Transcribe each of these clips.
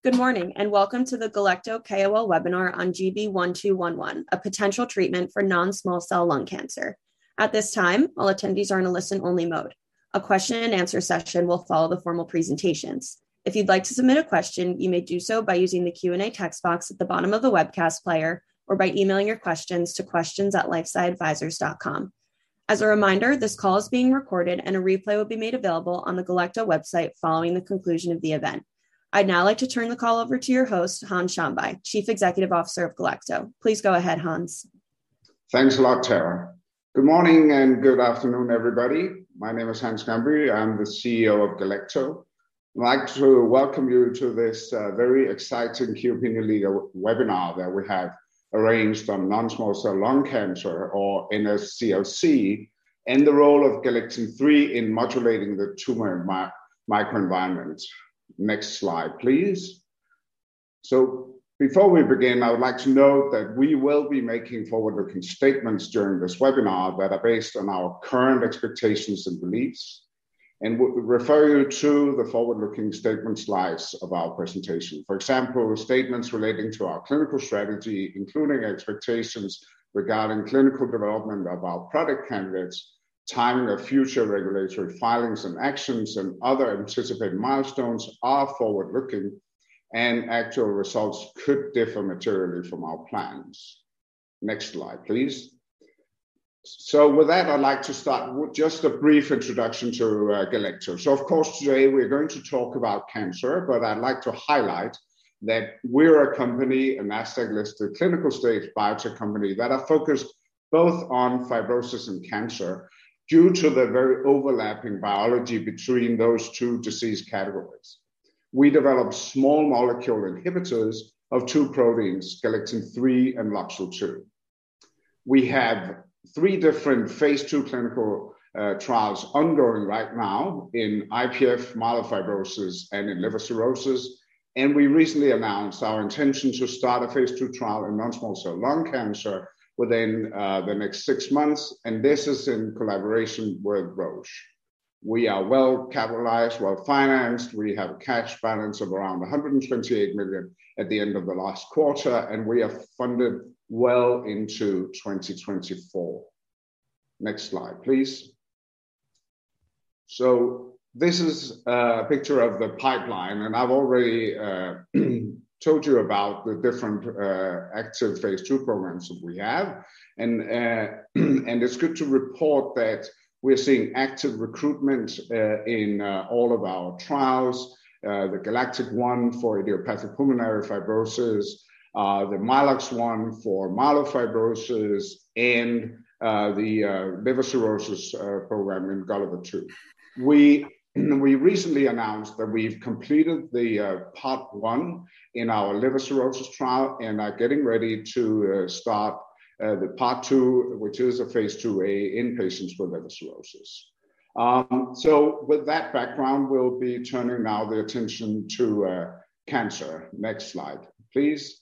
Good morning and welcome to the Galecto KOL webinar on GB1211, a potential treatment for non-small cell lung cancer. At this time, all attendees are in a listen-only mode. A question and answer session will follow the formal presentations. If you'd like to submit a question, you may do so by using the Q&A text box at the bottom of the webcast player or by emailing your questions to questions@lifesciadvisors.com. As a reminder, this call is being recorded and a replay will be made available on the Galecto website following the conclusion of the event. I'd now like to turn the call over to your host, Hans Schambye, Chief Executive Officer of Galecto. Please go ahead, Hans. Thanks a lot, Tara. Good morning and good afternoon, everybody. My name is Hans Schambye. I'm the CEO of Galecto. I'd like to welcome you to this very exciting key opinion leader webinar that we have arranged on non-small cell lung cancer, or NSCLC, and the role of Galectin-3 in modulating the tumor microenvironment. Next slide, please. So before we begin, I would like to note that we will be making forward-looking statements during this webinar that are based on our current expectations and beliefs, and we'll refer you to the forward-looking statement slides of our presentation. For example, statements relating to our clinical strategy, including expectations regarding clinical development of our product candidates, timing of future regulatory filings and actions, and other anticipated milestones are forward-looking, and actual results could differ materially from our plans. Next slide, please. So with that, I'd like to start with just a brief introduction to Galecto. So of course, today we're going to talk about cancer, but I'd like to highlight that we're a company, a NASDAQ-listed clinical stage biotech company that are focused both on fibrosis and cancer, due to the very overlapping biology between those two disease categories. We develop small molecule inhibitors of two proteins, Galectin-3 and LOXL2. We have 3 different phase 2 clinical trials ongoing right now in IPF, myelofibrosis, and in liver cirrhosis. And we recently announced our intention to start a phase 2 trial in non-small cell lung cancer within the next 6 months, and this is in collaboration with Roche. We are well capitalized, well financed. We have a cash balance of around 128 million at the end of the last quarter, and we are funded well into 2024. Next slide, please. So this is a picture of the pipeline, and I've already told you about the different active phase 2 programs that we have. And it's good to report that we're seeing active recruitment in all of our trials, the GALACTIC-1 for idiopathic pulmonary fibrosis, the MILOX-1 for myelofibrosis, and the liver cirrhosis program in GULLIVER-2. We recently announced that we've completed the part 1 in our liver cirrhosis trial and are getting ready to start the part 2, which is a phase 2A in patients with liver cirrhosis. So with that background, we'll be turning now the attention to cancer. Next slide, please.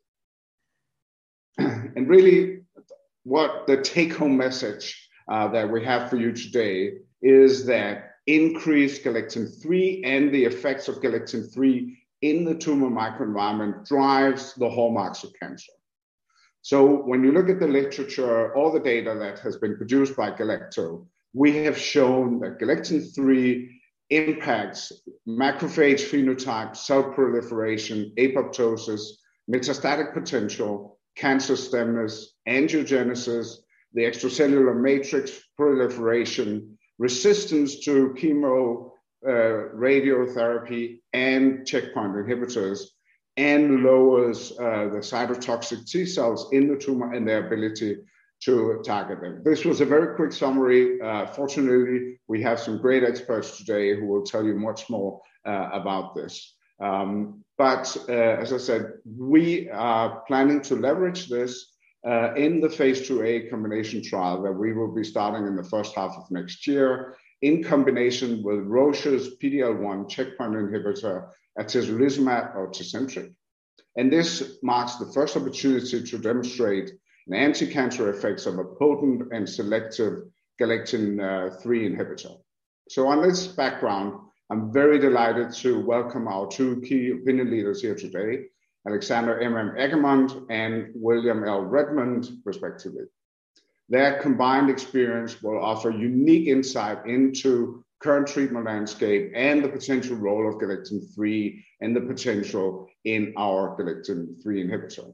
And really, what the take-home message that we have for you today is that increased Galectin-3 and the effects of Galectin-3 in the tumor microenvironment drives the hallmarks of cancer. So when you look at the literature, all the data that has been produced by Galecto, we have shown that Galectin-3 impacts macrophage phenotype, cell proliferation, apoptosis, metastatic potential, cancer stemness, angiogenesis, the extracellular matrix proliferation, resistance to chemo, radiotherapy, and checkpoint inhibitors, and lowers the cytotoxic T cells in the tumor and their ability to target them. This was a very quick summary. Fortunately, we have some great experts today who will tell you much more about this. But as I said, we are planning to leverage this in the phase 2A combination trial that we will be starting in the first half of next year, in combination with Roche's PD-L1 checkpoint inhibitor, atezolizumab or Tecentriq. And this marks the first opportunity to demonstrate an anti-cancer effects of a potent and selective Galectin-3 inhibitor. So on this background, I'm very delighted to welcome our two key opinion leaders here today, Alexander M.M. Egermont and William L. Redmond, respectively. Their combined experience will offer unique insight into current treatment landscape and the potential role of galectin-3 and the potential in our galectin-3 inhibitor.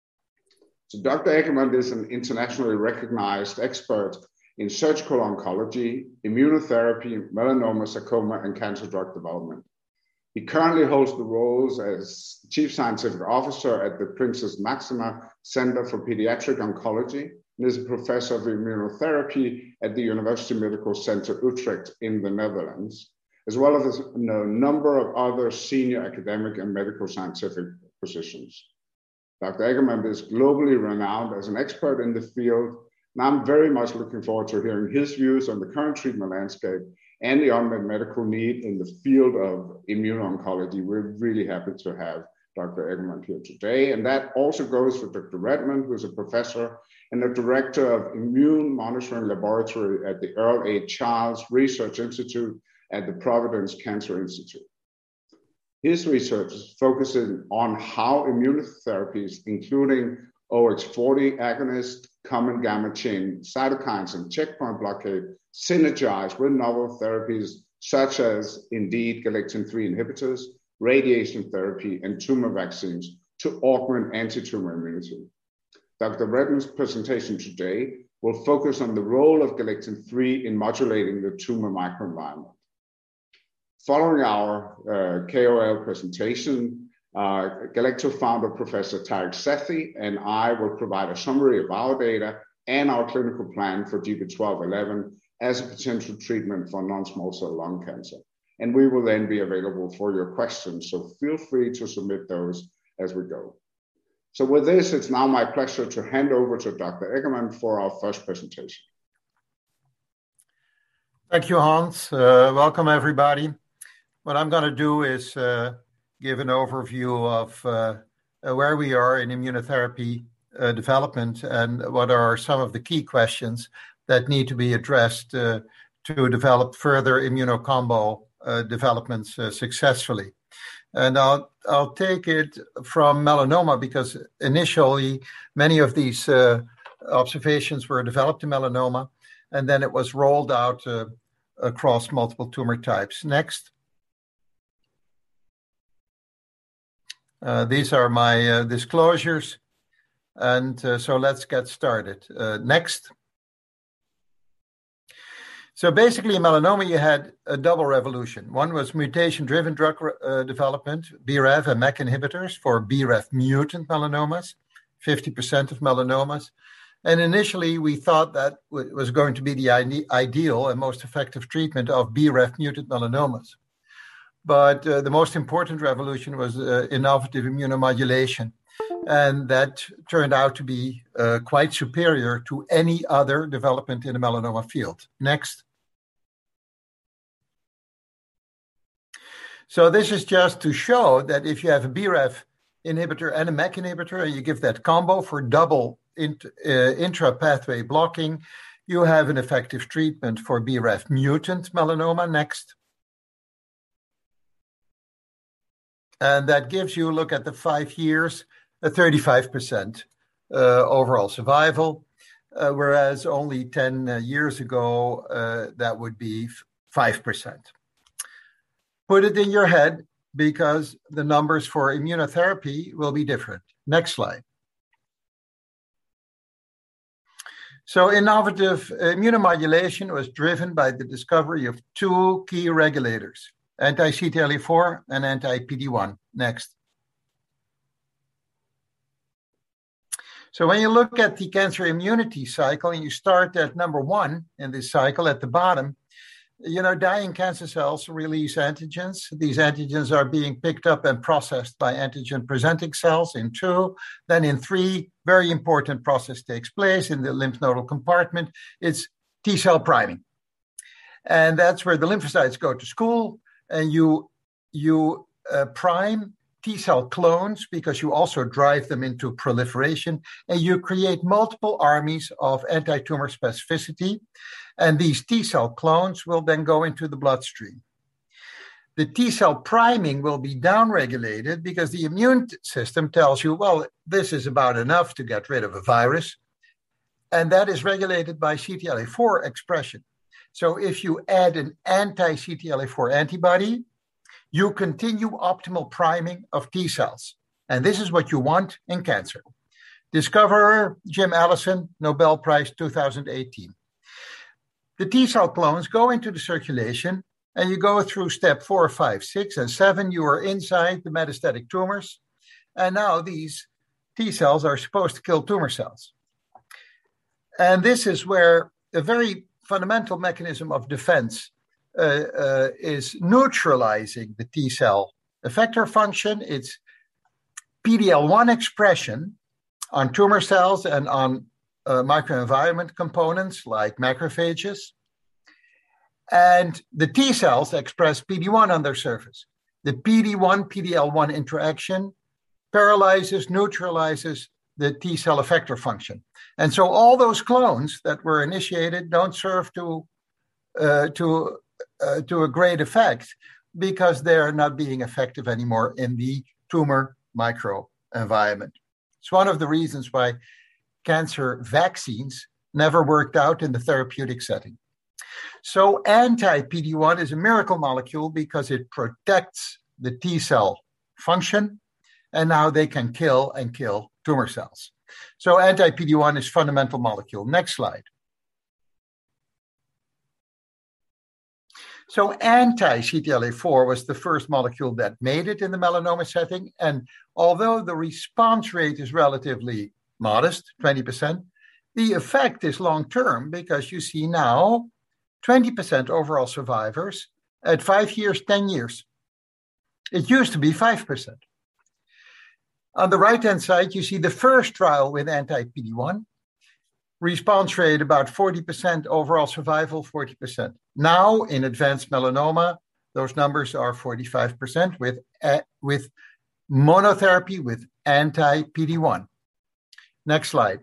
So Dr. Egermont is an internationally recognized expert in surgical oncology, immunotherapy, melanoma, sarcoma, and cancer drug development. He currently holds the roles as Chief Scientific Officer at the Prinses Maxima Center for Pediatric Oncology and is a professor of immunotherapy at the University Medical Center Utrecht in the Netherlands, as well as a number of other senior academic and medical scientific positions. Dr. Egermont is globally renowned as an expert in the field, and I'm very much looking forward to hearing his views on the current treatment landscape and the unmet medical need in the field of immuno-oncology. We're really happy to have Dr. Egermont here today. And that also goes for Dr. Redmond, who's a professor and the director of Immune Monitoring Laboratory at the Earl A. Charles Research Institute at the Providence Cancer Institute. His research is focusing on how immunotherapies, including OX40 agonist, common gamma chain cytokines, and checkpoint blockade, synergize with novel therapies such as, indeed, galectin-3 inhibitors, radiation therapy, and tumor vaccines to augment anti-tumor immunity. Dr. Redmond's presentation today will focus on the role of galectin-3 in modulating the tumor microenvironment. Following our KOL presentation, Galecto founder Professor Tarek Sethi and I will provide a summary of our data and our clinical plan for GB1211 as a potential treatment for non-small cell lung cancer. And we will then be available for your questions, so feel free to submit those as we go. So with this, it's now my pleasure to hand over to Dr. Egermont for our first presentation. Thank you, Hans. Welcome, everybody. What I'm going to do is give an overview of where we are in immunotherapy development and what are some of the key questions that need to be addressed to develop further immunocombo developments successfully. And I'll take it from melanoma because initially many of these observations were developed in melanoma, and then it was rolled out across multiple tumor types. Next. These are my disclosures, and so let's get started. Next. So basically in melanoma, you had a double revolution. One was mutation-driven drug development, BRAF and MEK inhibitors for BRAF mutant melanomas, 50% of melanomas. And initially, we thought that was going to be the ideal and most effective treatment of BRAF mutant melanomas. But the most important revolution was innovative immunomodulation. And that turned out to be quite superior to any other development in the melanoma field. Next. So this is just to show that if you have a BRAF inhibitor and a MEK inhibitor, and you give that combo for double intra-pathway blocking, you have an effective treatment for BRAF mutant melanoma. Next. And that gives you, look at the 5 years, a 35% overall survival, whereas only 10 years ago, that would be 5%. Put it in your head because the numbers for immunotherapy will be different. Next slide. So innovative immunomodulation was driven by the discovery of two key regulators, anti-CTLA-4 and anti-PD-1. Next. So when you look at the cancer immunity cycle and you start at number 1 in this cycle at the bottom, you know, dying cancer cells release antigens. These antigens are being picked up and processed by antigen-presenting cells in 2. Then in 3, very important process takes place in the lymph nodal compartment. It's T-cell priming. And that's where the lymphocytes go to school, and you prime T-cell clones because you also drive them into proliferation, and you create multiple armies of anti-tumor specificity. And these T-cell clones will then go into the bloodstream. the T cell priming will be downregulated because the immune system tells you, well, this is about enough to get rid of a virus. And that is regulated by CTLA-4 expression. So if you add an anti-CTLA-4 antibody, you continue optimal priming of T cells. And this is what you want in cancer. Discoverer Jim Allison, Nobel Prize 2018. The T cell clones go into the circulation, and you go through step 4, 5, 6, and 7. You are inside the metastatic tumors. And now these T cells are supposed to kill tumor cells. And this is where a very fundamental mechanism of defense is neutralizing the T cell effector function. It's PD-L1 expression on tumor cells and on microenvironment components like macrophages. And the T cells express PD-1 on their surface. The PD-1, PD-L1 interaction paralyzes, neutralizes the T cell effector function. And so all those clones that were initiated don't serve to a great effect because they're not being effective anymore in the tumor microenvironment. It's one of the reasons why cancer vaccines never worked out in the therapeutic setting. So anti-PD-1 is a miracle molecule because it protects the T cell function, and now they can kill tumor cells. So anti-PD-1 is fundamental molecule. Next slide. So anti-CTLA-4 was the first molecule that made it in the melanoma setting. And although the response rate is relatively modest, 20%, the effect is long-term because you see now 20% overall survivors at 5 years, 10 years. It used to be 5%. On the right-hand side, you see the first trial with anti-PD-1. Response rate about 40%, overall survival 40%. Now, in advanced melanoma, those numbers are 45% with monotherapy with anti-PD-1. Next slide.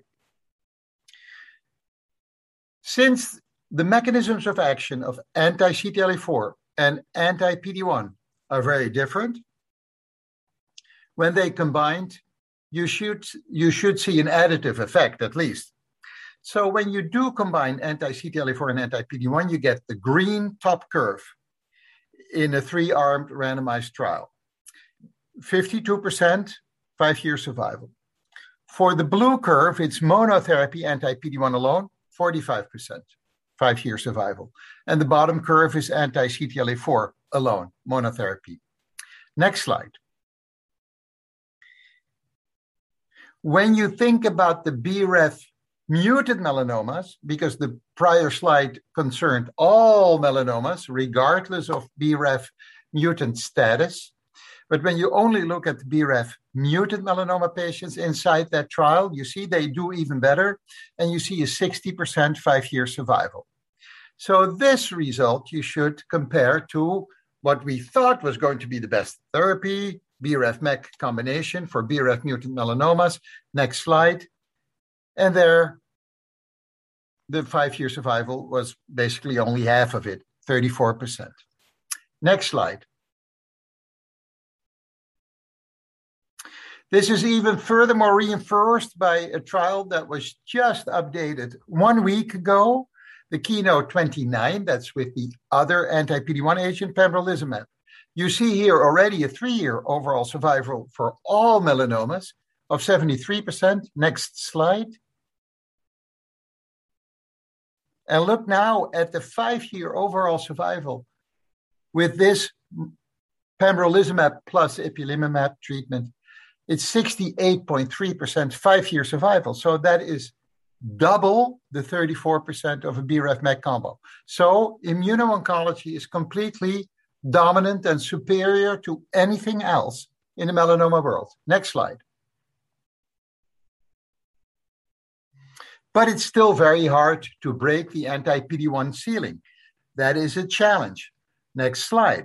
Since the mechanisms of action of anti-CTLA-4 and anti-PD-1 are very different, when they combined, you should see an additive effect at least. So when you do combine anti-CTLA-4 and anti-PD-1, you get the green top curve in a 3-armed randomized trial. 52%, 5-year survival. For the blue curve, it's monotherapy anti-PD-1 alone, 45%, 5-year survival. And the bottom curve is anti-CTLA-4 alone, monotherapy. Next slide. When you think about the BRAF mutant melanomas, because the prior slide concerned all melanomas, regardless of BRAF mutant status, but when you only look at the BRAF mutant melanoma patients inside that trial, you see they do even better, and you see a 60% 5-year survival. So this result you should compare to what we thought was going to be the best therapy, BRAF-MEK combination for BRAF mutant melanomas. Next slide. And there, the 5-year survival was basically only half of it, 34%. Next slide. This is even furthermore reinforced by a trial that was just updated 1 week ago, the KEYNOTE-29, that's with the other anti-PD-1 agent, pembrolizumab. You see here already a 3-year overall survival for all melanomas of 73%. Next slide. And look now at the 5-year overall survival with this pembrolizumab plus ipilimumab treatment. It's 68.3% 5-year survival. So that is double the 34% of a BRAF-MEK combo. So immuno-oncology is completely dominant and superior to anything else in the melanoma world. Next slide. But it's still very hard to break the anti-PD-1 ceiling. That is a challenge. Next slide.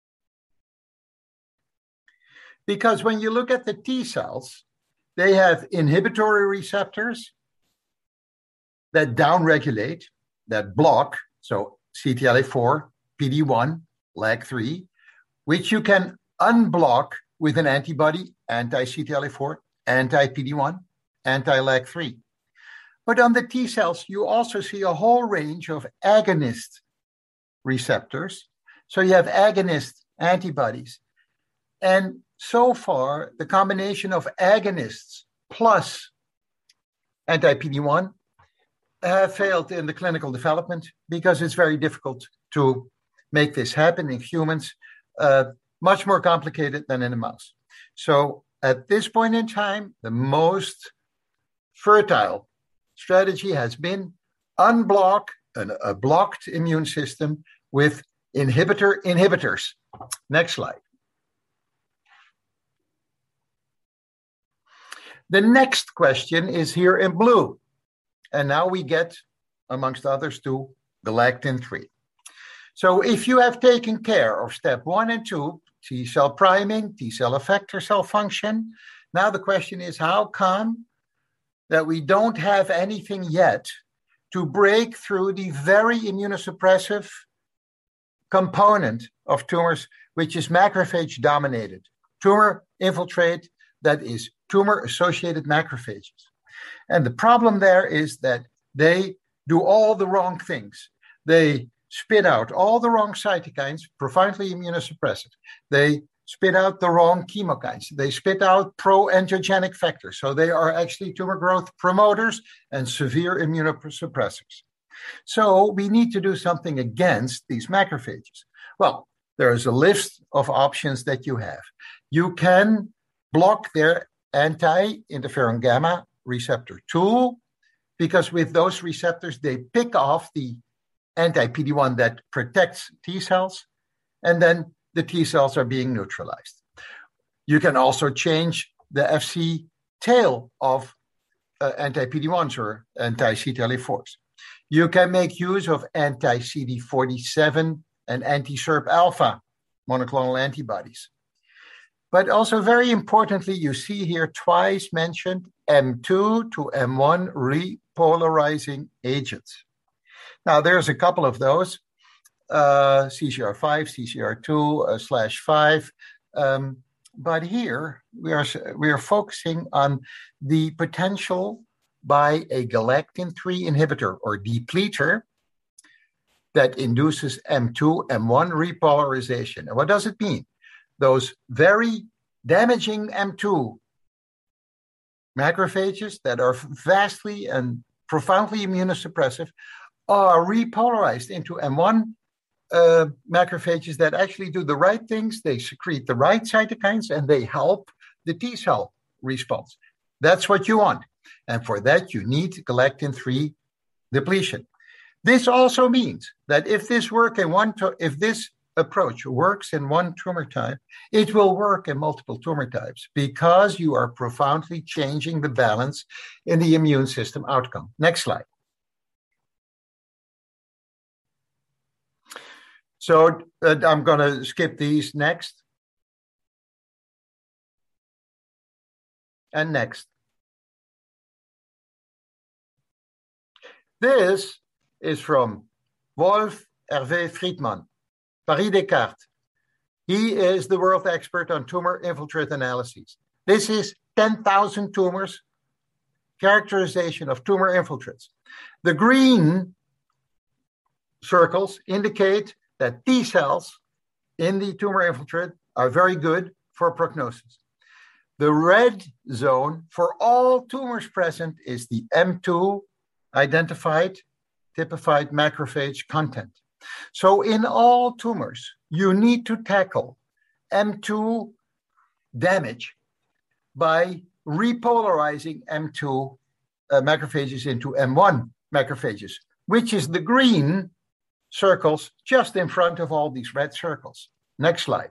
Because when you look at the T cells, they have inhibitory receptors that downregulate, that block, so CTLA-4, PD-1, LAG-3, which you can unblock with an antibody, anti-CTLA4, anti-PD-1, anti-LAG3. But on the T cells, you also see a whole range of agonist receptors. So you have agonist antibodies. And so far, the combination of agonists plus anti-PD-1 have failed in the clinical development because it's very difficult to make this happen in humans, much more complicated than in a mouse. So at this point in time, the most fertile strategy has been unblock a blocked immune system with inhibitors. Next slide. The next question is here in blue. And now we get, amongst others, to galectin-3. So if you have taken care of step 1 and 2, T cell priming, T cell effector cell function, now the question is how come that we don't have anything yet to break through the very immunosuppressive component of tumors, which is macrophage dominated, tumor infiltrate, that is tumor-associated macrophages. And the problem there is that they do all the wrong things. They spit out all the wrong cytokines, profoundly immunosuppressive. They spit out the wrong chemokines. They spit out pro-angiogenic factors. So they are actually tumor growth promoters and severe immunosuppressors. So we need to do something against these macrophages. Well, there is a list of options that you have. You can block their anti-interferon gamma receptor 2, because with those receptors, they pick off the anti-PD-1 that protects T cells, and then the T cells are being neutralized. You can also change the FC tail of anti-PD-1s or anti-CTLA4s. You can make use of anti-CD47 and anti-SIRP alpha monoclonal antibodies. But also very importantly, you see here twice mentioned M2 to M1 repolarizing agents. Now, there's a couple of those, CCR5, CCR2 /5. But here we are focusing on the potential by a galectin-3 inhibitor or depleter that induces M2, M1 repolarization. And what does it mean? Those very damaging M2 macrophages that are vastly and profoundly immunosuppressive are repolarized into M1 macrophages that actually do the right things. They secrete the right cytokines and they help the T cell response. That's what you want. And for that, you need galectin-3 depletion. This also means that if this approach works in one tumor type, it will work in multiple tumor types because you are profoundly changing the balance in the immune system outcome. Next slide. So I'm going to skip these next. And next. This is from Wolf Hervé Friedman, Paris Descartes. He is the world expert on tumor infiltrate analyses. This is 10,000 tumors, characterization of tumor infiltrates. The green circles indicate that T cells in the tumor infiltrate are very good for prognosis. The red zone for all tumors present is the M2 identified, typified macrophage content. So in all tumors, you need to tackle M2 damage by repolarizing M2 macrophages into M1 macrophages, which is the green circles just in front of all these red circles. Next slide.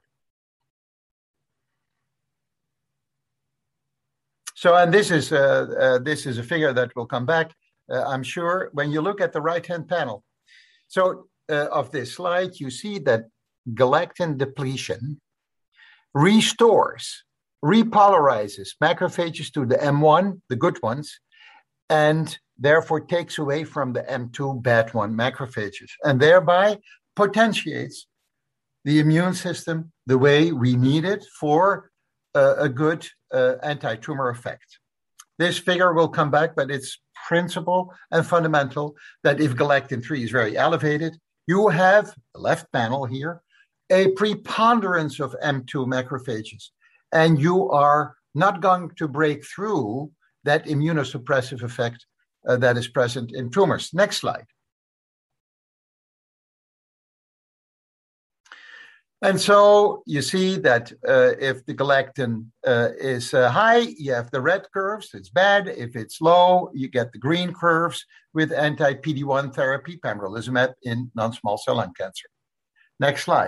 So, and this is a figure that will come back, I'm sure, when you look at the right-hand panel. So of this slide, you see that galectin depletion restores, repolarizes macrophages to the M1, the good ones, and therefore takes away from the M2 bad one macrophages, and thereby potentiates the immune system the way we need it for a good anti-tumor effect. This figure will come back, but it's principle and fundamental that if galectin-3 is very elevated, you have, the left panel here, a preponderance of M2 macrophages, and you are not going to break through that immunosuppressive effect that is present in tumors. Next slide. And so you see that if the galectin is high, you have the red curves, it's bad. If it's low, you get the green curves with anti-PD-1 therapy, pembrolizumab, in non-small cell lung cancer. Next slide.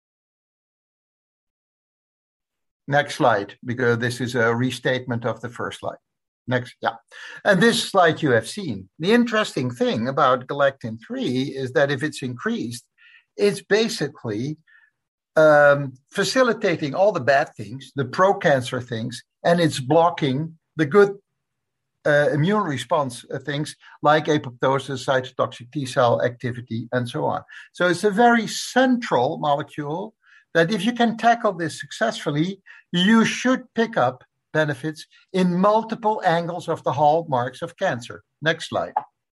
Next slide, because this is a restatement of the first slide. Next, yeah. And this slide you have seen. The interesting thing about galectin-3 is that if it's increased, it's basically facilitating all the bad things, the pro-cancer things, and it's blocking the good immune response things like apoptosis, cytotoxic T cell activity, and so on. So it's a very central molecule that if you can tackle this successfully, you should pick up benefits in multiple angles of the hallmarks of cancer. Next slide.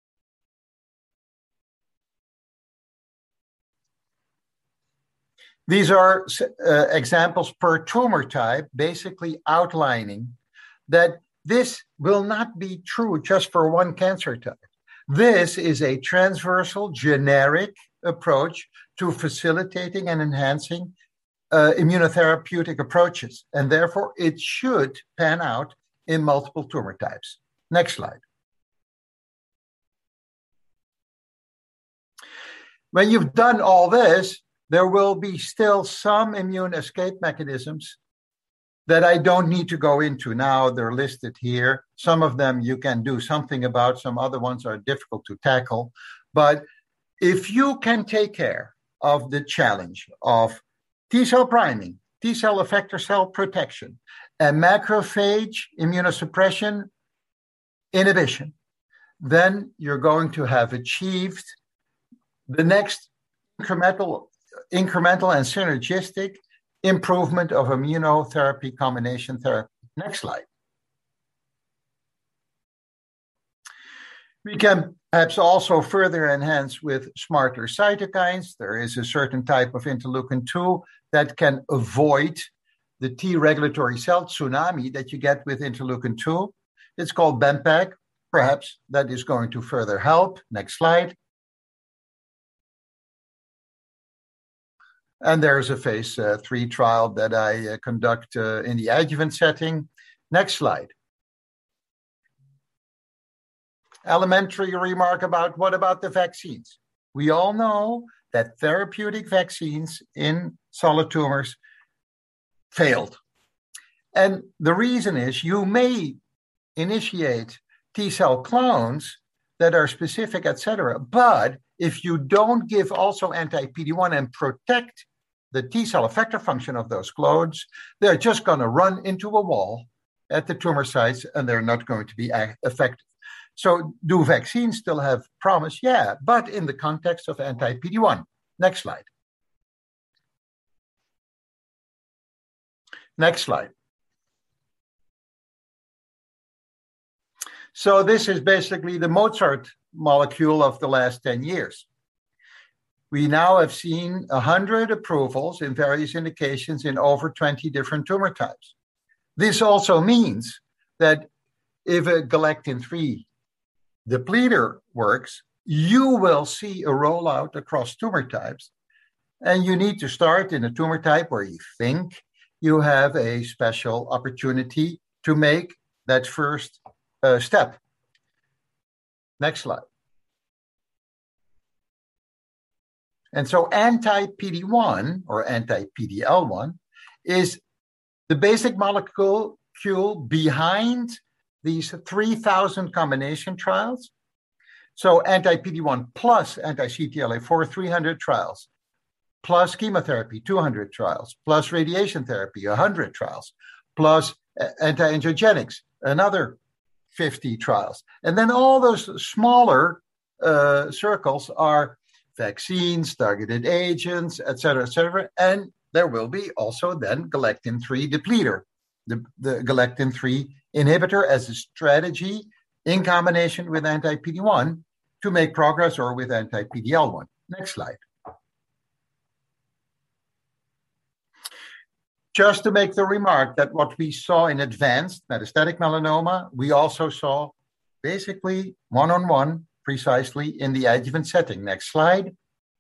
These are examples per tumor type, basically outlining that this will not be true just for one cancer type. This is a transversal, generic approach to facilitating and enhancing immunotherapeutic approaches, and therefore it should pan out in multiple tumor types. Next slide. When you've done all this, there will be still some immune escape mechanisms that I don't need to go into now. They're listed here. Some of them you can do something about. Some other ones are difficult to tackle. But if you can take care of the challenge of T cell priming, T cell effector cell protection, and macrophage immunosuppression inhibition, then you're going to have achieved the next incremental and synergistic improvement of immunotherapy combination therapy. Next slide. We can perhaps also further enhance with smarter cytokines. There is a certain type of interleukin-2 that can avoid the T regulatory cell tsunami that you get with interleukin-2. It's called BEMPEG. Perhaps that is going to further help. Next slide. And there's a phase 3 trial that I conduct in the adjuvant setting. Next slide. Elementary remark about what about the vaccines? We all know that therapeutic vaccines in solid tumors failed. And the reason is you may initiate T cell clones that are specific, etc. But if you don't give also anti-PD-1 and protect the T cell effector function of those clones, they're just going to run into a wall at the tumor sites and they're not going to be effective. So do vaccines still have promise? Yeah, but in the context of anti-PD-1. Next slide. Next slide. So this is basically the Mozart molecule of the last 10 years. We now have seen 100 approvals in various indications in over 20 different tumor types. This also means that if a galectin-3 depleter works, you will see a rollout across tumor types. And you need to start in a tumor type where you think you have a special opportunity to make that first step. Next slide. And so anti-PD-1 or anti-PD-L1 is the basic molecule behind these 3,000 combination trials. So anti-PD-1 plus anti-CTLA-4, 300 trials, plus chemotherapy, 200 trials, plus radiation therapy, 100 trials, plus anti-angiogenics, another 50 trials. And then all those smaller circles are vaccines, targeted agents, et cetera, and there will be also then galectin-3 depleter, the galectin-3 inhibitor as a strategy in combination with anti-PD-1 to make progress, or with anti-PD-L1. Next slide. Just to make the remark that what we saw in advanced metastatic melanoma, we also saw basically one-on-one precisely in the adjuvant setting. Next slide.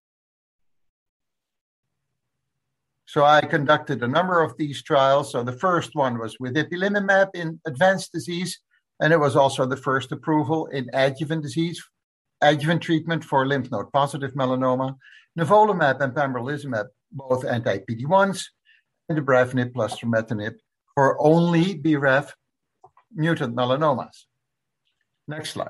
So I conducted a number of these trials. So the first one was with ipilimumab in advanced disease, and it was also the first approval in adjuvant disease, adjuvant treatment for lymph node positive melanoma. Nivolumab and pembrolizumab, both anti-PD-1s, and dabrafenib plus trametinib for only BRAF mutant melanomas. Next slide.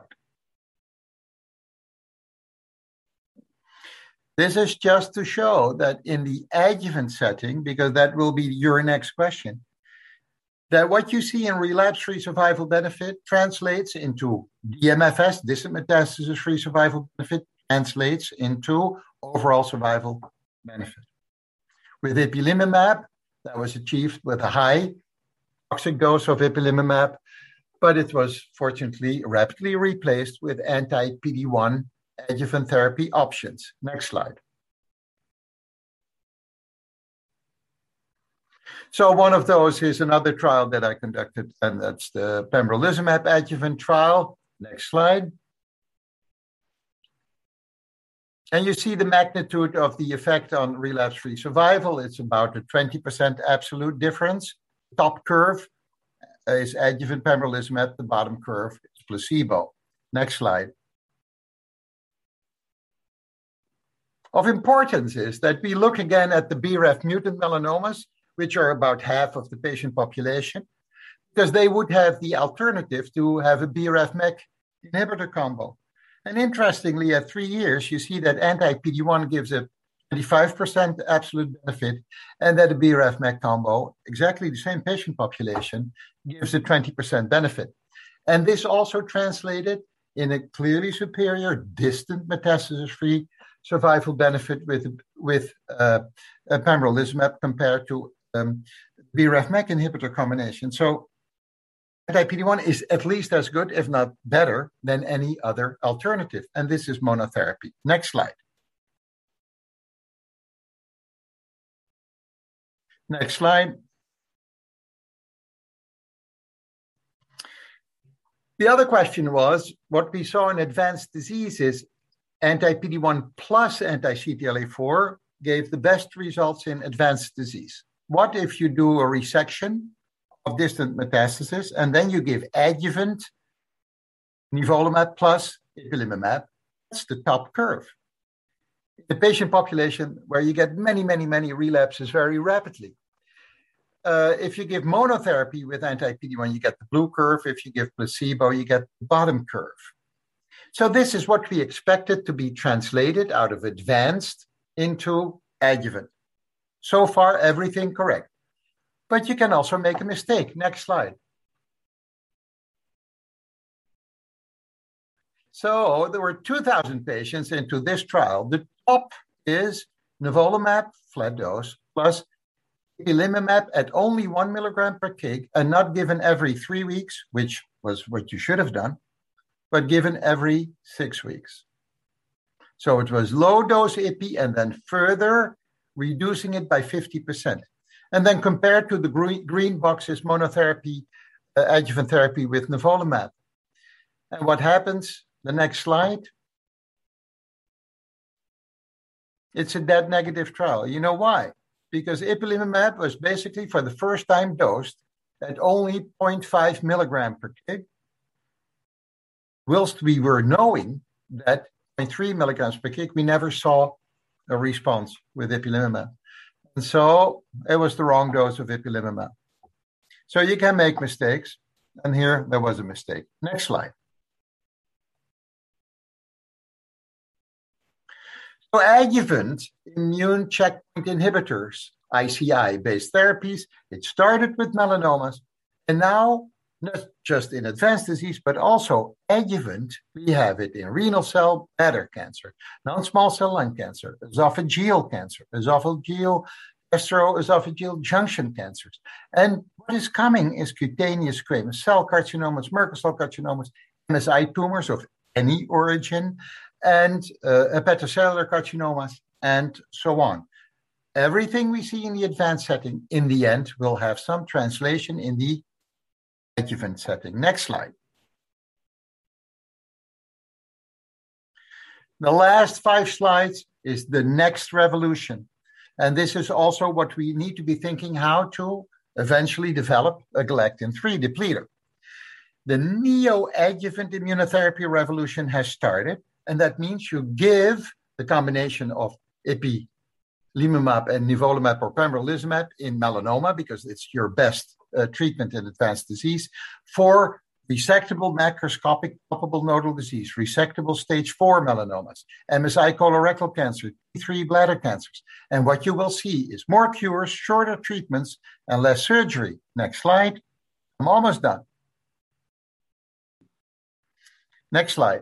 This is just to show that in the adjuvant setting, because that will be your next question, that what you see in relapse-free survival benefit translates into DMFS, distant metastasis-free survival benefit, translates into overall survival benefit. With ipilimumab, that was achieved with a high toxic dose of ipilimumab, but it was fortunately rapidly replaced with anti-PD-1 adjuvant therapy options. Next slide. So one of those is another trial that I conducted, and that's the pembrolizumab adjuvant trial. Next slide. And you see the magnitude of the effect on relapse-free survival. It's about a 20% absolute difference. Top curve is adjuvant pembrolizumab. The bottom curve is placebo. Next slide. Of importance is that we look again at the BRAF mutant melanomas, which are about half of the patient population, because they would have the alternative to have a BRAF-MEK inhibitor combo. And interestingly, at 3 years, you see that anti-PD-1 gives a 25% absolute benefit, and that a BRAF-MEK combo, exactly the same patient population, gives a 20% benefit. And this also translated in a clearly superior distant metastasis-free survival benefit with pembrolizumab compared to BRAF-MEK inhibitor combination. So anti-PD-1 is at least as good, if not better, than any other alternative. And this is monotherapy. Next slide. Next slide. The other question was, what we saw in advanced disease is anti-PD-1 plus anti-CTLA-4 gave the best results in advanced disease. What if you do a resection of distant metastasis and then you give adjuvant nivolumab plus ipilimumab? That's the top curve. The patient population where you get many relapses very rapidly. If you give monotherapy with anti-PD-1, you get the blue curve. If you give placebo, you get the bottom curve. So this is what we expected to be translated out of advanced into adjuvant. So far, everything correct. But you can also make a mistake. Next slide. So there were 2,000 patients into this trial. The top is nivolumab flat dose plus ipilimumab at only 1 milligram per kg and not given every 3 weeks, which was what you should have done, but given every 6 weeks. So it was low dose IPI and then further reducing it by 50%. And then compared to the green boxes monotherapy, adjuvant therapy with nivolumab. And what happens? The next slide. It's a dead negative trial. You know why? Because ipilimumab was basically for the first time dosed at only 0.5 milligram per kg, whilst we were knowing that 0.3 milligrams per kg, we never saw a response with ipilimumab. And so it was the wrong dose of ipilimumab. So you can make mistakes, and here there was a mistake. Next slide. So adjuvant immune checkpoint inhibitors, ICI-based therapies, it started with melanomas, and now not just in advanced disease, but also adjuvant. We have it in renal cell, bladder cancer, non-small cell lung cancer, esophageal cancer, gastroesophageal junction cancers. And what is coming is cutaneous squamous cell carcinomas, Merkel cell carcinomas, MSI tumors of any origin, and hepatocellular carcinomas, and so on. Everything we see in the advanced setting, in the end, will have some translation in the adjuvant setting. Next slide. The last 5 slides is the next revolution. And this is also what we need to be thinking, how to eventually develop a galectin-3 depleter. The neoadjuvant immunotherapy revolution has started, and that means you give the combination of ipilimumab and nivolumab or pembrolizumab in melanoma, because it's your best treatment in advanced disease, for resectable macroscopic palpable nodal disease, resectable stage 4 melanomas, MSI colorectal cancer, T3 bladder cancers. And what you will see is more cures, shorter treatments, and less surgery. Next slide. I'm almost done. Next slide.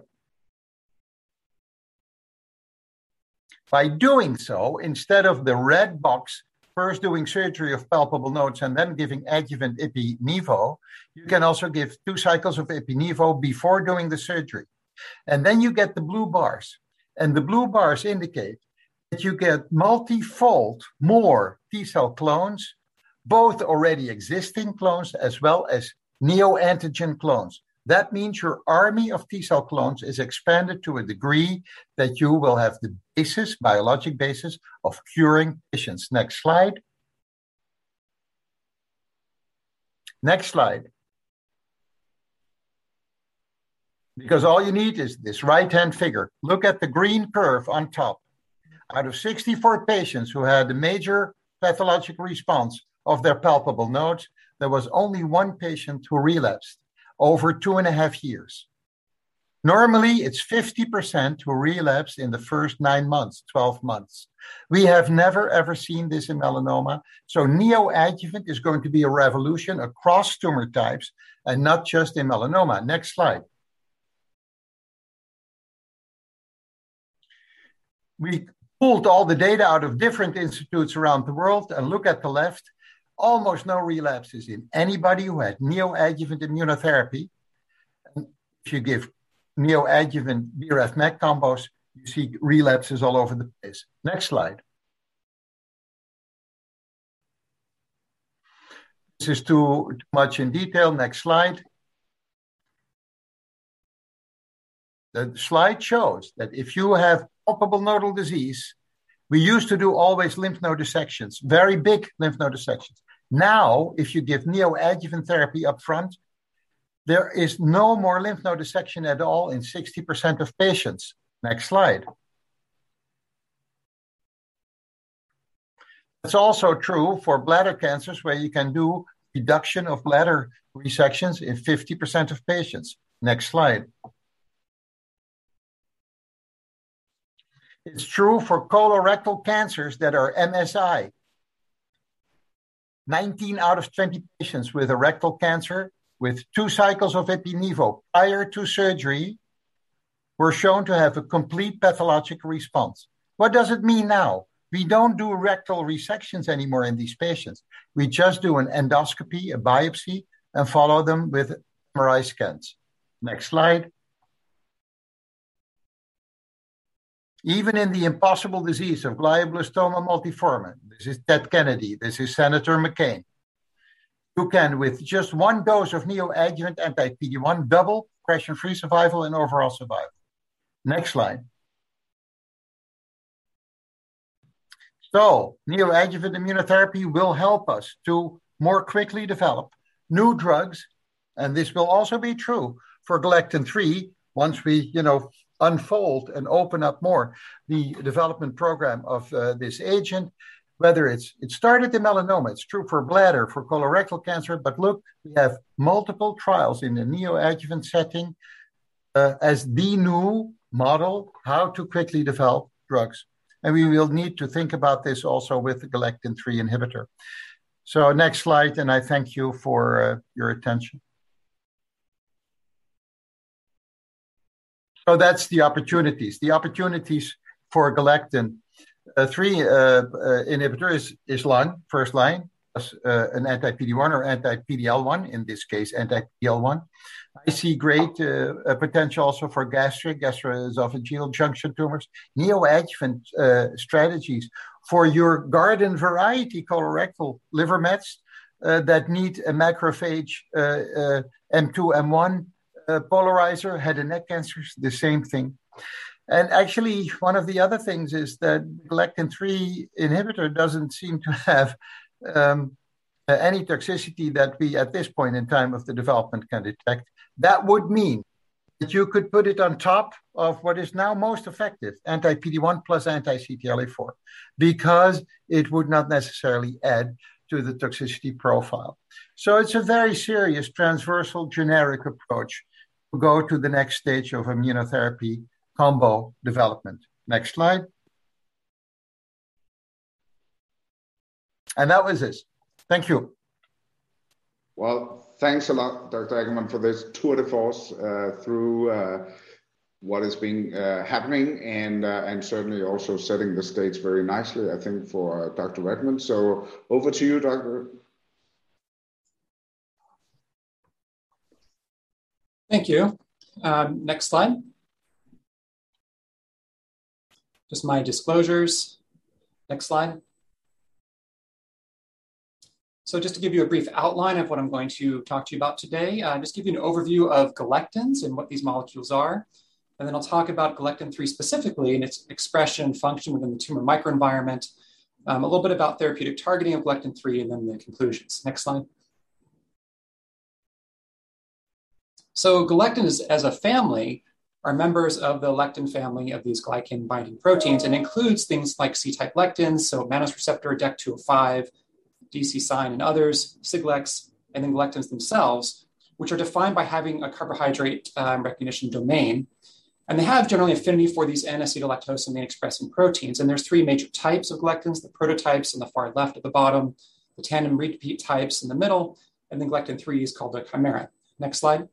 By doing so, instead of the red box, first doing surgery of palpable nodes and then giving adjuvant ipi-nivo, you can also give 2 cycles of ipi-nivo before doing the surgery. And then you get the blue bars. And the blue bars indicate that you get multifold more T-cell clones, both already existing clones as well as neoantigen clones. That means your army of T-cell clones is expanded to a degree that you will have the basis, biologic basis, of curing patients. Next slide. Next slide. Because all you need is this right-hand figure. Look at the green curve on top. Out of 64 patients who had a major pathologic response of their palpable nodes, there was only 1 patient who relapsed over 2.5 years. Normally, it's 50% who relapse in the first 9 months, 12 months. We have never, ever seen this in melanoma. So neoadjuvant is going to be a revolution across tumor types and not just in melanoma. Next slide. We pulled all the data out of different institutes around the world, and look at the left. Almost no relapses in anybody who had neoadjuvant immunotherapy. And if you give neoadjuvant BRAF/MEK combos, you see relapses all over the place. Next slide. This is too much in detail. Next slide. The slide shows that if you have palpable nodal disease, we used to do always lymph node dissections, very big lymph node dissections. Now, if you give neoadjuvant therapy up front, there is no more lymph node dissection at all in 60% of patients. Next slide. It's also true for bladder cancers, where you can do reduction of bladder resections in 50% of patients. Next slide. It's true for colorectal cancers that are MSI. 19 out of 20 patients with a rectal cancer with 2 cycles of ipi-nivo prior to surgery were shown to have a complete pathologic response. What does it mean now? We don't do rectal resections anymore in these patients. We just do an endoscopy, a biopsy, and follow them with MRI scans. Next slide. Even in the impossible disease of glioblastoma multiforme, this is Ted Kennedy, this is Senator McCain, you can, with just 1 dose of neoadjuvant anti-PD-1, double progression-free survival and overall survival. Next slide. So, neoadjuvant immunotherapy will help us to more quickly develop new drugs, and this will also be true for galectin-3 once we, unfold and open up more the development program of this agent, whether it started in melanoma, it's true for bladder, for colorectal cancer, but look, we have multiple trials in the neoadjuvant setting as the new model how to quickly develop drugs. And we will need to think about this also with the galectin-3 inhibitor. So next slide, and I thank you for your attention. So that's the opportunities. The opportunities for galectin 3 inhibitor is lung, first line, as an anti-PD-1 or anti-PD-L1, in this case, anti-PD-L1. I see great potential also for gastroesophageal junction tumors, neoadjuvant strategies for your garden variety colorectal liver mets that need a macrophage M2, M1 polarizer, head and neck cancers, the same thing. And actually, one of the other things is that galectin-3 inhibitor doesn't seem to have any toxicity that we, at this point in time of the development, can detect. That would mean that you could put it on top of what is now most effective, anti-PD-1 plus anti-CTLA-4, because it would not necessarily add to the toxicity profile. So it's a very serious transversal generic approach to go to the next stage of immunotherapy combo development. Next slide. And that was it. Thank you. Well, thanks a lot, Dr. Ackermann, for this tour de force through what is being happening and certainly also setting the stage very nicely, I think, for Dr. Redmond. So over to you, Dr. Thank you. Next slide. Just my disclosures. Next slide. So just to give you a brief outline of what I'm going to talk to you about today, just give you an overview of galectins and what these molecules are. And then I'll talk about galectin-3 specifically and its expression and function within the tumor microenvironment, a little bit about therapeutic targeting of galectin-3, and then the conclusions. Next slide. So galectins as a family are members of the lectin family of these glycan binding proteins and includes things like C-type lectins, so mannose receptor, DEC205, DC sign and others, Siglecs, and then galectins themselves, which are defined by having a carbohydrate recognition domain. And they have generally affinity for these N-acetylactosamine expressing proteins. And there's three major types of galectins, the prototypes on the far left at the bottom, the tandem repeat types in the middle, and then galectin-3 is called the chimera. Next slide.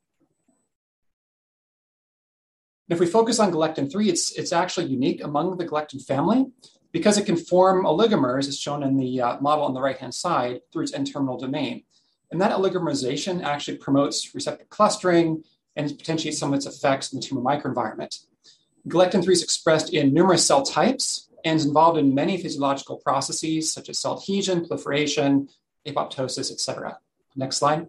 If we focus on galectin-3, it's actually unique among the galectin family because it can form oligomers, as shown in the model on the right-hand side, through its N-terminal domain. And that oligomerization actually promotes receptor clustering and potentiates some of its effects in the tumor microenvironment. Galectin-3 is expressed in numerous cell types and is involved in many physiological processes such as cell adhesion, proliferation, apoptosis, etc. Next slide.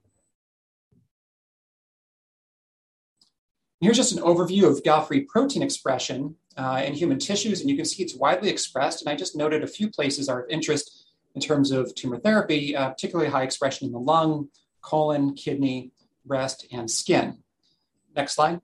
Here's just an overview of GAL3 protein expression in human tissues, and you can see it's widely expressed. And I just noted a few places are of interest in terms of tumor therapy, particularly high expression in the lung, colon, kidney, breast, and skin. Next slide.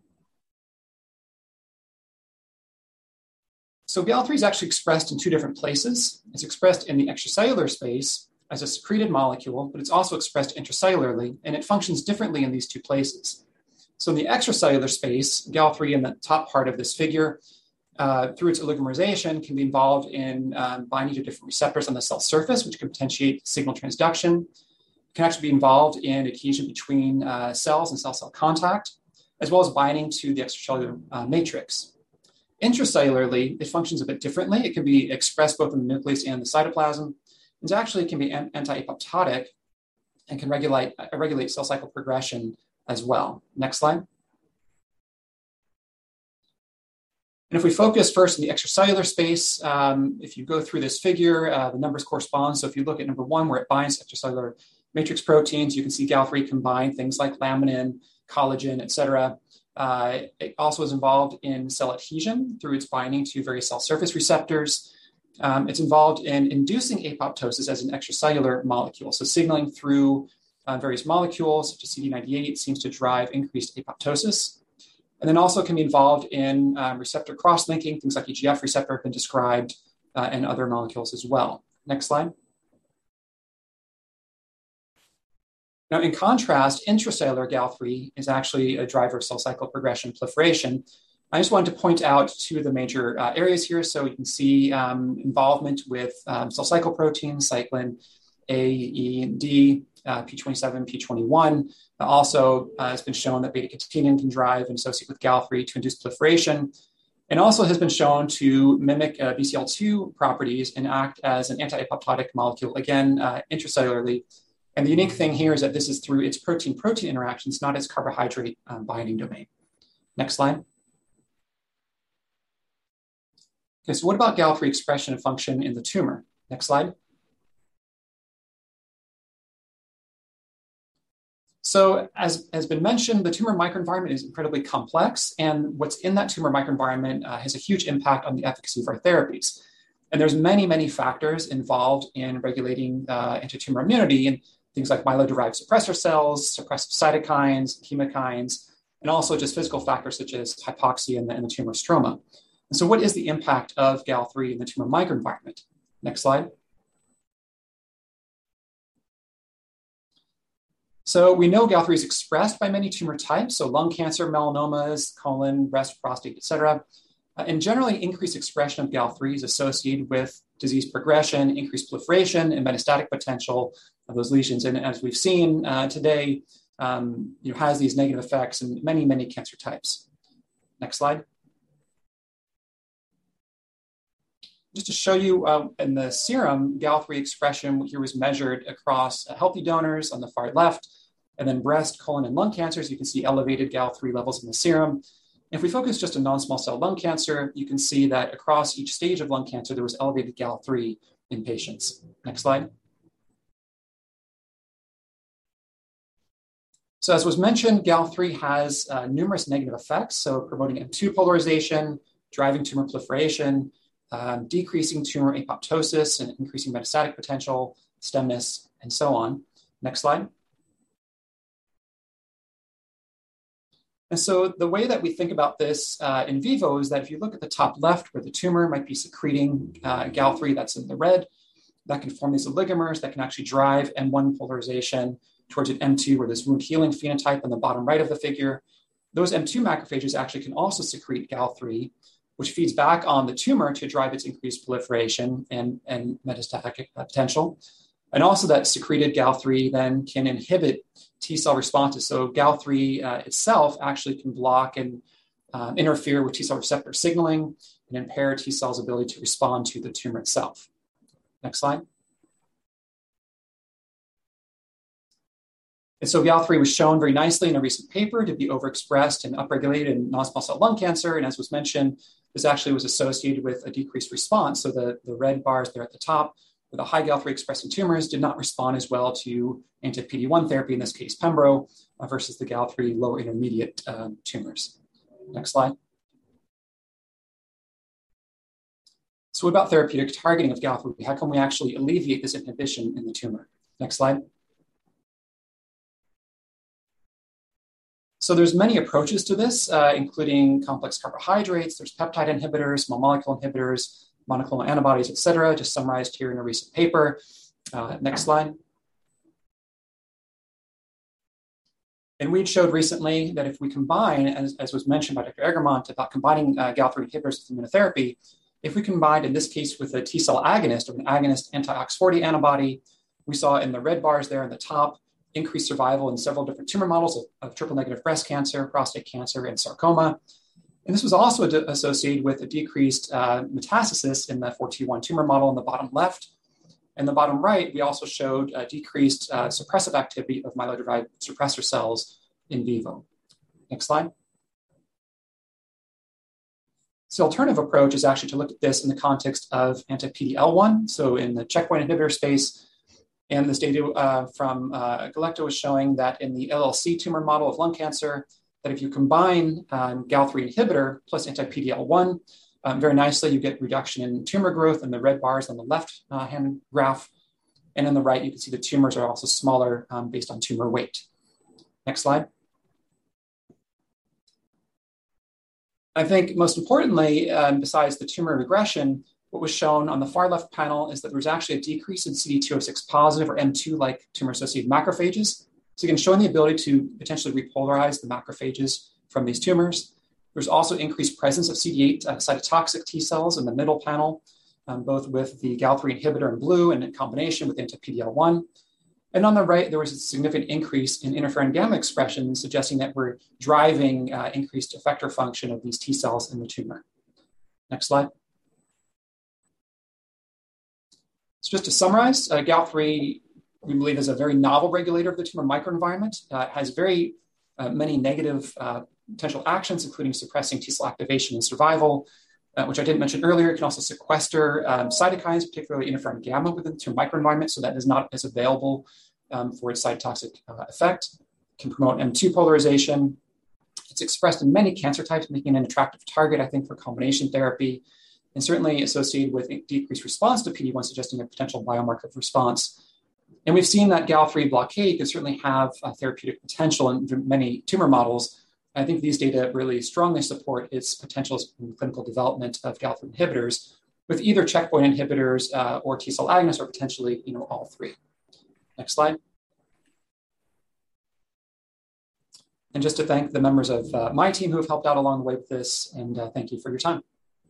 So GAL3 is actually expressed in two different places. It's expressed in the extracellular space as a secreted molecule, but it's also expressed intracellularly, and it functions differently in these two places. So in the extracellular space, GAL3 in the top part of this figure, through its oligomerization, can be involved in binding to different receptors on the cell surface, which can potentiate signal transduction. It can actually be involved in adhesion between cells and cell-cell contact, as well as binding to the extracellular matrix. Intracellularly, it functions a bit differently. It can be expressed both in the nucleus and the cytoplasm. And actually, it can be anti-apoptotic and can regulate cell cycle progression as well. Next slide. And if we focus first in the extracellular space, if you go through this figure, the numbers correspond. So if you look at number 1, where it binds extracellular matrix proteins, you can see GAL3 combine things like laminin, collagen, et cetera. It also is involved in cell adhesion through its binding to various cell surface receptors. It's involved in inducing apoptosis as an extracellular molecule. So signaling through various molecules, such as CD98, seems to drive increased apoptosis. And then also can be involved in receptor cross-linking. Things like EGF receptor have been described, and other molecules as well. Next slide. Now, in contrast, intracellular GAL3 is actually a driver of cell cycle progression and proliferation. I just wanted to point out two of the major areas here. So you can see involvement with cell cycle proteins, cyclin A, E, and D, P27, P21. Also has been shown that beta-catenin can drive and associate with GAL3 to induce proliferation, and also has been shown to mimic BCL2 properties and act as an anti-apoptotic molecule, again, intracellularly. And the unique thing here is that this is through its protein-protein interactions, not its carbohydrate binding domain. Next slide. Okay, so what about GAL3 expression and function in the tumor? Next slide. So as has been mentioned, the tumor microenvironment is incredibly complex, and what's in that tumor microenvironment has a huge impact on the efficacy of our therapies. And there's many, many factors involved in regulating anti-tumor immunity, and things like myeloid-derived suppressor cells, suppressive cytokines, chemokines, and also just physical factors such as hypoxia and the tumor stroma. And so what is the impact of GAL3 in the tumor microenvironment? Next slide. So we know GAL3 is expressed by many tumor types, so lung cancer, melanomas, colon, breast, prostate, et cetera. And generally, increased expression of GAL3 is associated with disease progression, increased proliferation, and metastatic potential of those lesions. And as we've seen today, has these negative effects in many, many cancer types. Next slide. Just to show you in the serum, GAL3 expression here was measured across healthy donors on the far left, and then breast, colon, and lung cancers. You can see elevated GAL3 levels in the serum. If we focus just on non-small cell lung cancer, you can see that across each stage of lung cancer, there was elevated GAL3 in patients. Next slide. So as was mentioned, GAL3 has numerous negative effects, so promoting M2 polarization, driving tumor proliferation, decreasing tumor apoptosis and increasing metastatic potential, stemness, and so on. Next slide. And so the way that we think about this in vivo is that if you look at the top left where the tumor might be secreting GAL3 that's in the red, that can form these oligomers that can actually drive M1 polarization towards an M2 where there's wound healing phenotype on the bottom right of the figure. Those M2 macrophages actually can also secrete GAL3, which feeds back on the tumor to drive its increased proliferation and metastatic potential. And also that secreted GAL3 then can inhibit T cell responses. So GAL3 itself actually can block and interfere with T cell receptor signaling and impair T cells' ability to respond to the tumor itself. Next slide. And so GAL3 was shown very nicely in a recent paper to be overexpressed and upregulated in non-small cell lung cancer. And as was mentioned, this actually was associated with a decreased response. So the red bars there at the top with the high GAL3 expressing tumors did not respond as well to anti-PD-1 therapy, in this case Pembro, versus the GAL3 lower intermediate tumors. Next slide. So what about therapeutic targeting of GAL3? How can we actually alleviate this inhibition in the tumor? Next slide. So there's many approaches to this, including complex carbohydrates, there's peptide inhibitors, small molecule inhibitors, monoclonal antibodies, et cetera, just summarized here in a recent paper. Next slide. And we showed recently that if we combine, as was mentioned by Dr. Egermont about combining GAL3 inhibitors with immunotherapy, if we combined in this case with a T cell agonist or an agonist anti-OX40 antibody, we saw in the red bars there in the top, increased survival in several different tumor models of triple-negative breast cancer, prostate cancer, and sarcoma. And this was also associated with a decreased metastasis in the 4T1 tumor model in the bottom left. And the bottom right, we also showed decreased suppressive activity of myeloid-derived suppressor cells in vivo. Next slide. So the alternative approach is actually to look at this in the context of anti-PD-L1, so in the checkpoint inhibitor space. And this data from Galecto was showing that in the LLC tumor model of lung cancer, that if you combine GAL3 inhibitor plus anti-PD-L1, very nicely you get reduction in tumor growth in the red bars on the left hand graph. And on the right, you can see the tumors are also smaller based on tumor weight. Next slide. I think most importantly, besides the tumor regression, what was shown on the far left panel is that there was actually a decrease in CD206 positive or M2-like tumor-associated macrophages. So again, showing the ability to potentially repolarize the macrophages from these tumors. There's also increased presence of CD8 cytotoxic T cells in the middle panel, both with the GAL3 inhibitor in blue and in combination with anti-PD-L1. And on the right, there was a significant increase in interferon gamma expression, suggesting that we're driving increased effector function of these T cells in the tumor. Next slide. So just to summarize, GAL3, we believe, is a very novel regulator of the tumor microenvironment. It has very many negative potential actions, including suppressing T cell activation and survival, which I didn't mention earlier. It can also sequester cytokines, particularly interferon gamma within the tumor microenvironment, so that is not as available for its cytotoxic effect. It can promote M2 polarization. It's expressed in many cancer types, making it an attractive target, I think, for combination therapy, and certainly associated with decreased response to PD-1, suggesting a potential biomarker of response. And we've seen that GAL3 blockade can certainly have a therapeutic potential in many tumor models. I think these data really strongly support its potential in clinical development of GAL3 inhibitors, with either checkpoint inhibitors or T cell agonists, or potentially, all three. Next slide. And just to thank the members of my team who have helped out along the way with this, and thank you for your time.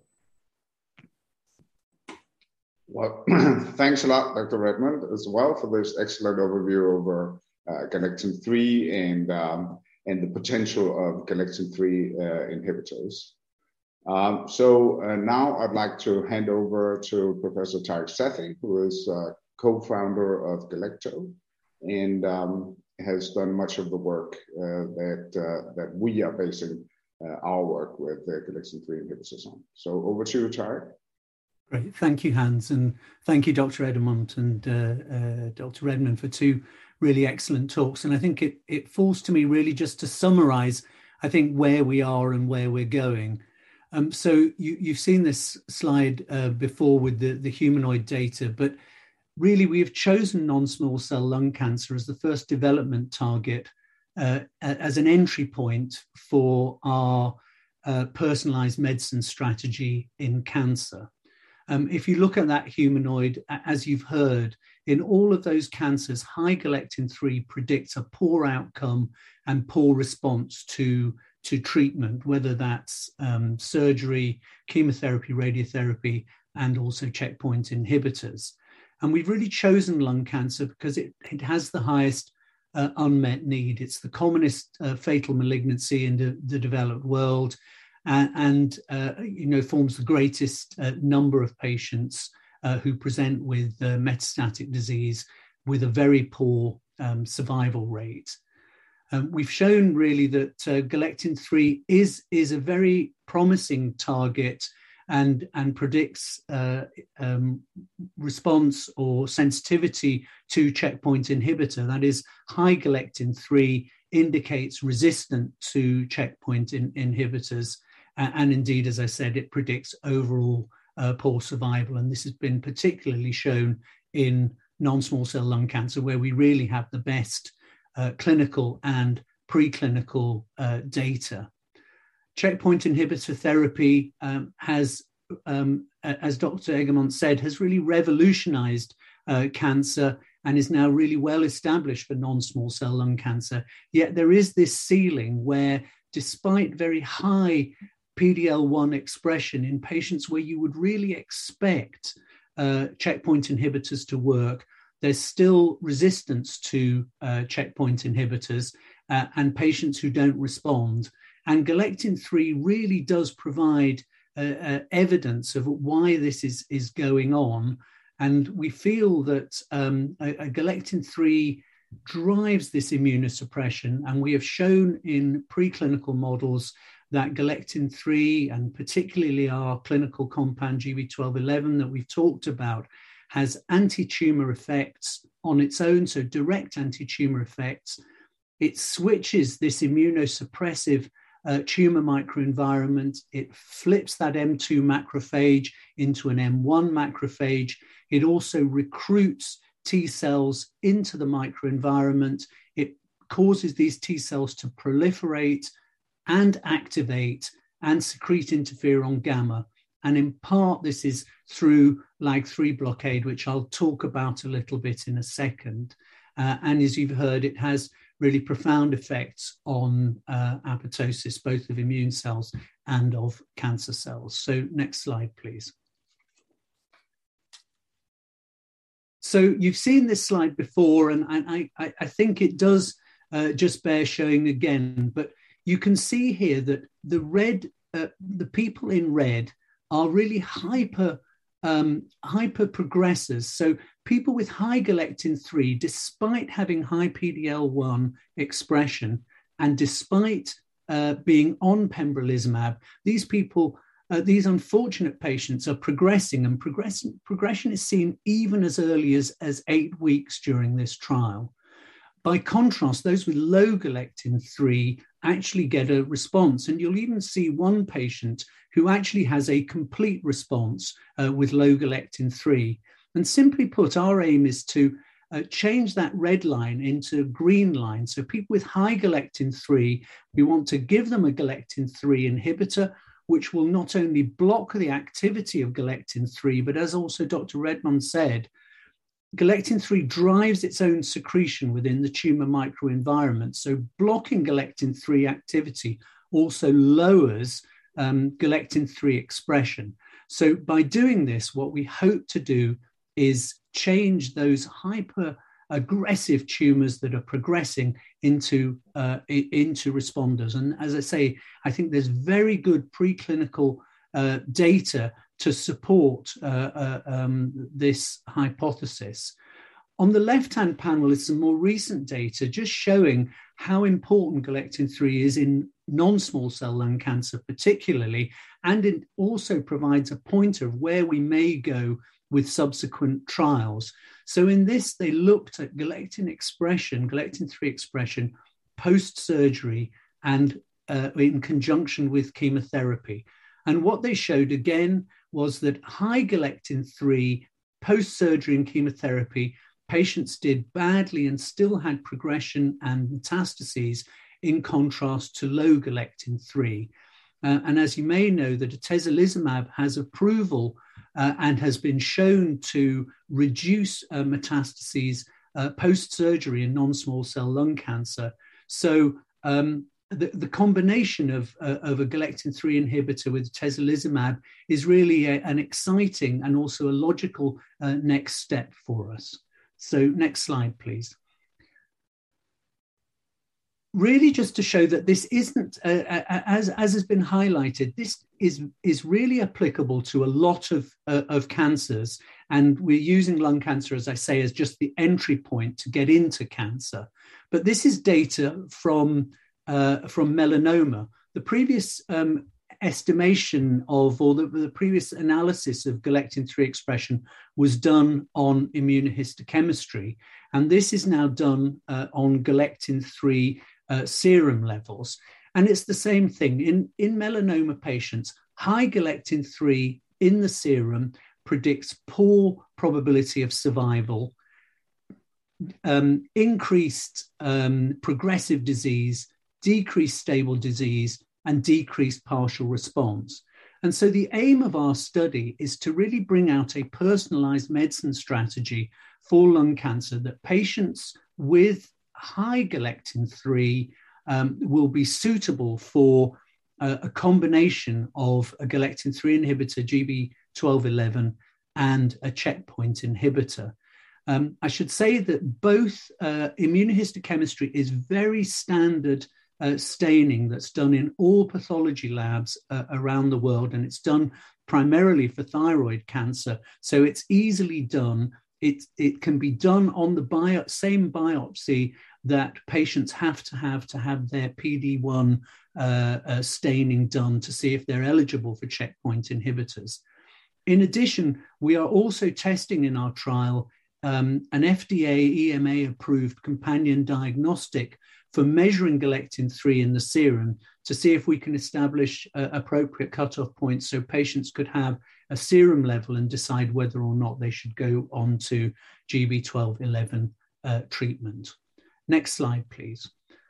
Well, thanks a lot, Dr. Redmond, as well, for this excellent overview over galectin-3 and the potential of galectin-3 inhibitors. So now I'd like to hand over to Professor Tarek Sethi, who is co-founder of Galecto and has done much of the work that we are basing our work with the galectin-3 inhibitors on. So over to you, Tarek. Great. Thank you, Hans. And thank you, Dr. Edelmont and Dr. Redmond, for two really excellent talks. And I think it falls to me really just to summarize, I think, where we are and where we're going. So you've seen this slide before with the humanoid data, but really we have chosen non-small cell lung cancer as the first development target as an entry point for our personalized medicine strategy in cancer. If you look at that humanoid, as you've heard, in all of those cancers, high galectin-3 predicts a poor outcome and poor response to treatment, whether that's surgery, chemotherapy, radiotherapy, and also checkpoint inhibitors. And we've really chosen lung cancer because it has the highest unmet need. It's the commonest fatal malignancy in the developed world, and forms the greatest number of patients who present with metastatic disease with a very poor survival rate. We've shown really that galectin-3 is a very promising target and predicts response or sensitivity to checkpoint inhibitor. That is, high galectin-3 indicates resistant to checkpoint inhibitors. And indeed, as I said, it predicts overall poor survival. And this has been particularly shown in non-small cell lung cancer, where we really have the best clinical and preclinical data. Checkpoint inhibitor therapy has, as Dr. Egermont said, has really revolutionized cancer and is now really well established for non-small cell lung cancer. Yet there is this ceiling where, despite very high PD-L1 expression in patients where you would really expect checkpoint inhibitors to work, there's still resistance to checkpoint inhibitors and patients who don't respond. And galectin-3 really does provide evidence of why this is going on. And we feel that a galectin-3 drives this immunosuppression. And we have shown in preclinical models that galectin-3, and particularly our clinical compound GB1211 that we've talked about, has anti-tumor effects on its own, so direct anti-tumor effects. It switches this immunosuppressive tumor microenvironment. It flips that M2 macrophage into an M1 macrophage. It also recruits T cells into the microenvironment. It causes these T cells to proliferate and activate and secrete interferon gamma. And in part, this is through LAG-3 blockade, which I'll talk about a little bit in a second. And as you've heard, it has really profound effects on apoptosis, both of immune cells and of cancer cells. So next slide, please. So you've seen this slide before, and I think it does just bear showing again. But you can see here that the people in red are really hyper progressors. So people with high galectin-3, despite having high PD-L1 expression and despite being on pembrolizumab, these people, these unfortunate patients are progressing, and progression is seen even as early as 8 weeks during this trial. By contrast, those with low galectin-3 actually get a response, and you'll even see one patient who actually has a complete response with low galectin-3. And simply put, our aim is to change that red line into a green line. So people with high galectin-3, we want to give them a galectin-3 inhibitor, which will not only block the activity of galectin-3, but as also Dr. Redmond said, galectin-3 drives its own secretion within the tumor microenvironment. So blocking galectin-3 activity also lowers galectin-3 expression. So by doing this, what we hope to do is change those hyper aggressive tumors that are progressing into responders. And as I say, I think there's very good preclinical data to support this hypothesis. On the left-hand panel is some more recent data just showing how important galectin-3 is in non-small cell lung cancer particularly, and it also provides a pointer of where we may go with subsequent trials. So in this, they looked at galectin-3 expression post-surgery and in conjunction with chemotherapy. And what they showed again was that high galectin-3 post-surgery and chemotherapy, patients did badly and still had progression and metastases in contrast to low galectin-3. And as you may know, that atezolizumab has approval and has been shown to reduce metastases post-surgery in non-small cell lung cancer. So the combination of a galectin-3 inhibitor with atezolizumab is really an exciting and also a logical next step for us. So next slide, please. Really just to show that this isn't, as has been highlighted, this is really applicable to a lot of cancers. And we're using lung cancer, as I say, as just the entry point to get into cancer. But this is data from melanoma. The previous estimation of, or the previous analysis of galectin-3 expression was done on immunohistochemistry. And this is now done on galectin-3 serum levels. And it's the same thing. In melanoma patients, high galectin-3 in the serum predicts poor probability of survival, increased progressive disease, decreased stable disease, and decreased partial response. And so the aim of our study is to really bring out a personalized medicine strategy for lung cancer that patients with high galectin-3 will be suitable for a combination of a galectin-3 inhibitor, GB1211, and a checkpoint inhibitor. I should say that both immunohistochemistry is very standard staining that's done in all pathology labs around the world, and it's done primarily for thyroid cancer. So it's easily done. It can be done on the same biopsy that patients have to have their PD-1 staining done to see if they're eligible for checkpoint inhibitors. In addition, we are also testing in our trial an FDA EMA approved companion diagnostic for measuring galectin-3 in the serum to see if we can establish appropriate cutoff points so patients could have a serum level and decide whether or not they should go on to GB1211 treatment. Next slide, please.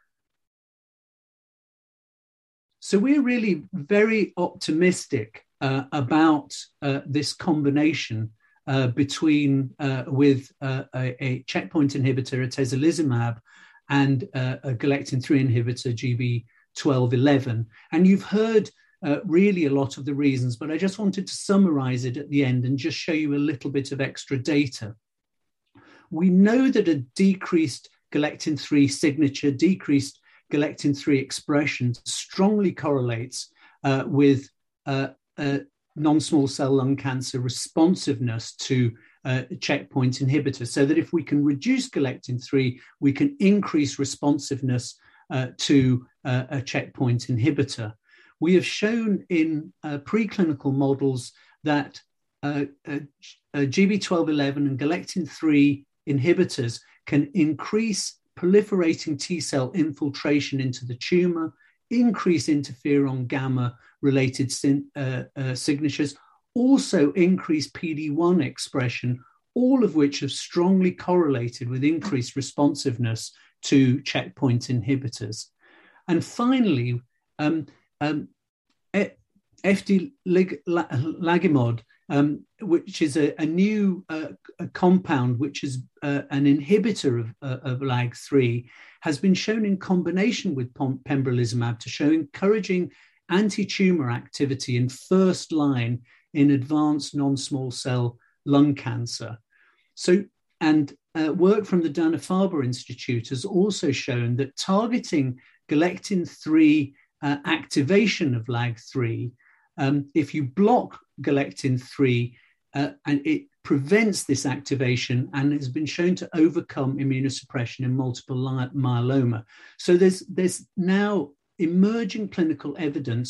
So we're really very optimistic about this combination between with a checkpoint inhibitor, atezolizumab, and a galectin-3 inhibitor, GB1211. And you've heard really a lot of the reasons, but I just wanted to summarize it at the end and just show you a little bit of extra data. We know that a decreased galectin-3 signature, decreased galectin-3 expression strongly correlates with non-small cell lung cancer responsiveness to checkpoint inhibitors, so that if we can reduce galectin-3, we can increase responsiveness to a checkpoint inhibitor. We have shown in preclinical models that GB1211 and galectin-3 inhibitors can increase proliferating T cell infiltration into the tumor, increase interferon gamma related signatures, also increase PD-1 expression, all of which have strongly correlated with increased responsiveness to checkpoint inhibitors. And finally, eftilagimod, which is a new compound, which is an inhibitor of LAG-3, has been shown in combination with pembrolizumab to show encouraging anti-tumor activity in first line in advanced non-small cell lung cancer. So, and work from the Dana-Farber Institute has also shown that targeting galectin-3 activation of LAG-3, if you block galectin-3, and it prevents this activation and has been shown to overcome immunosuppression in multiple myeloma. So there's now emerging clinical evidence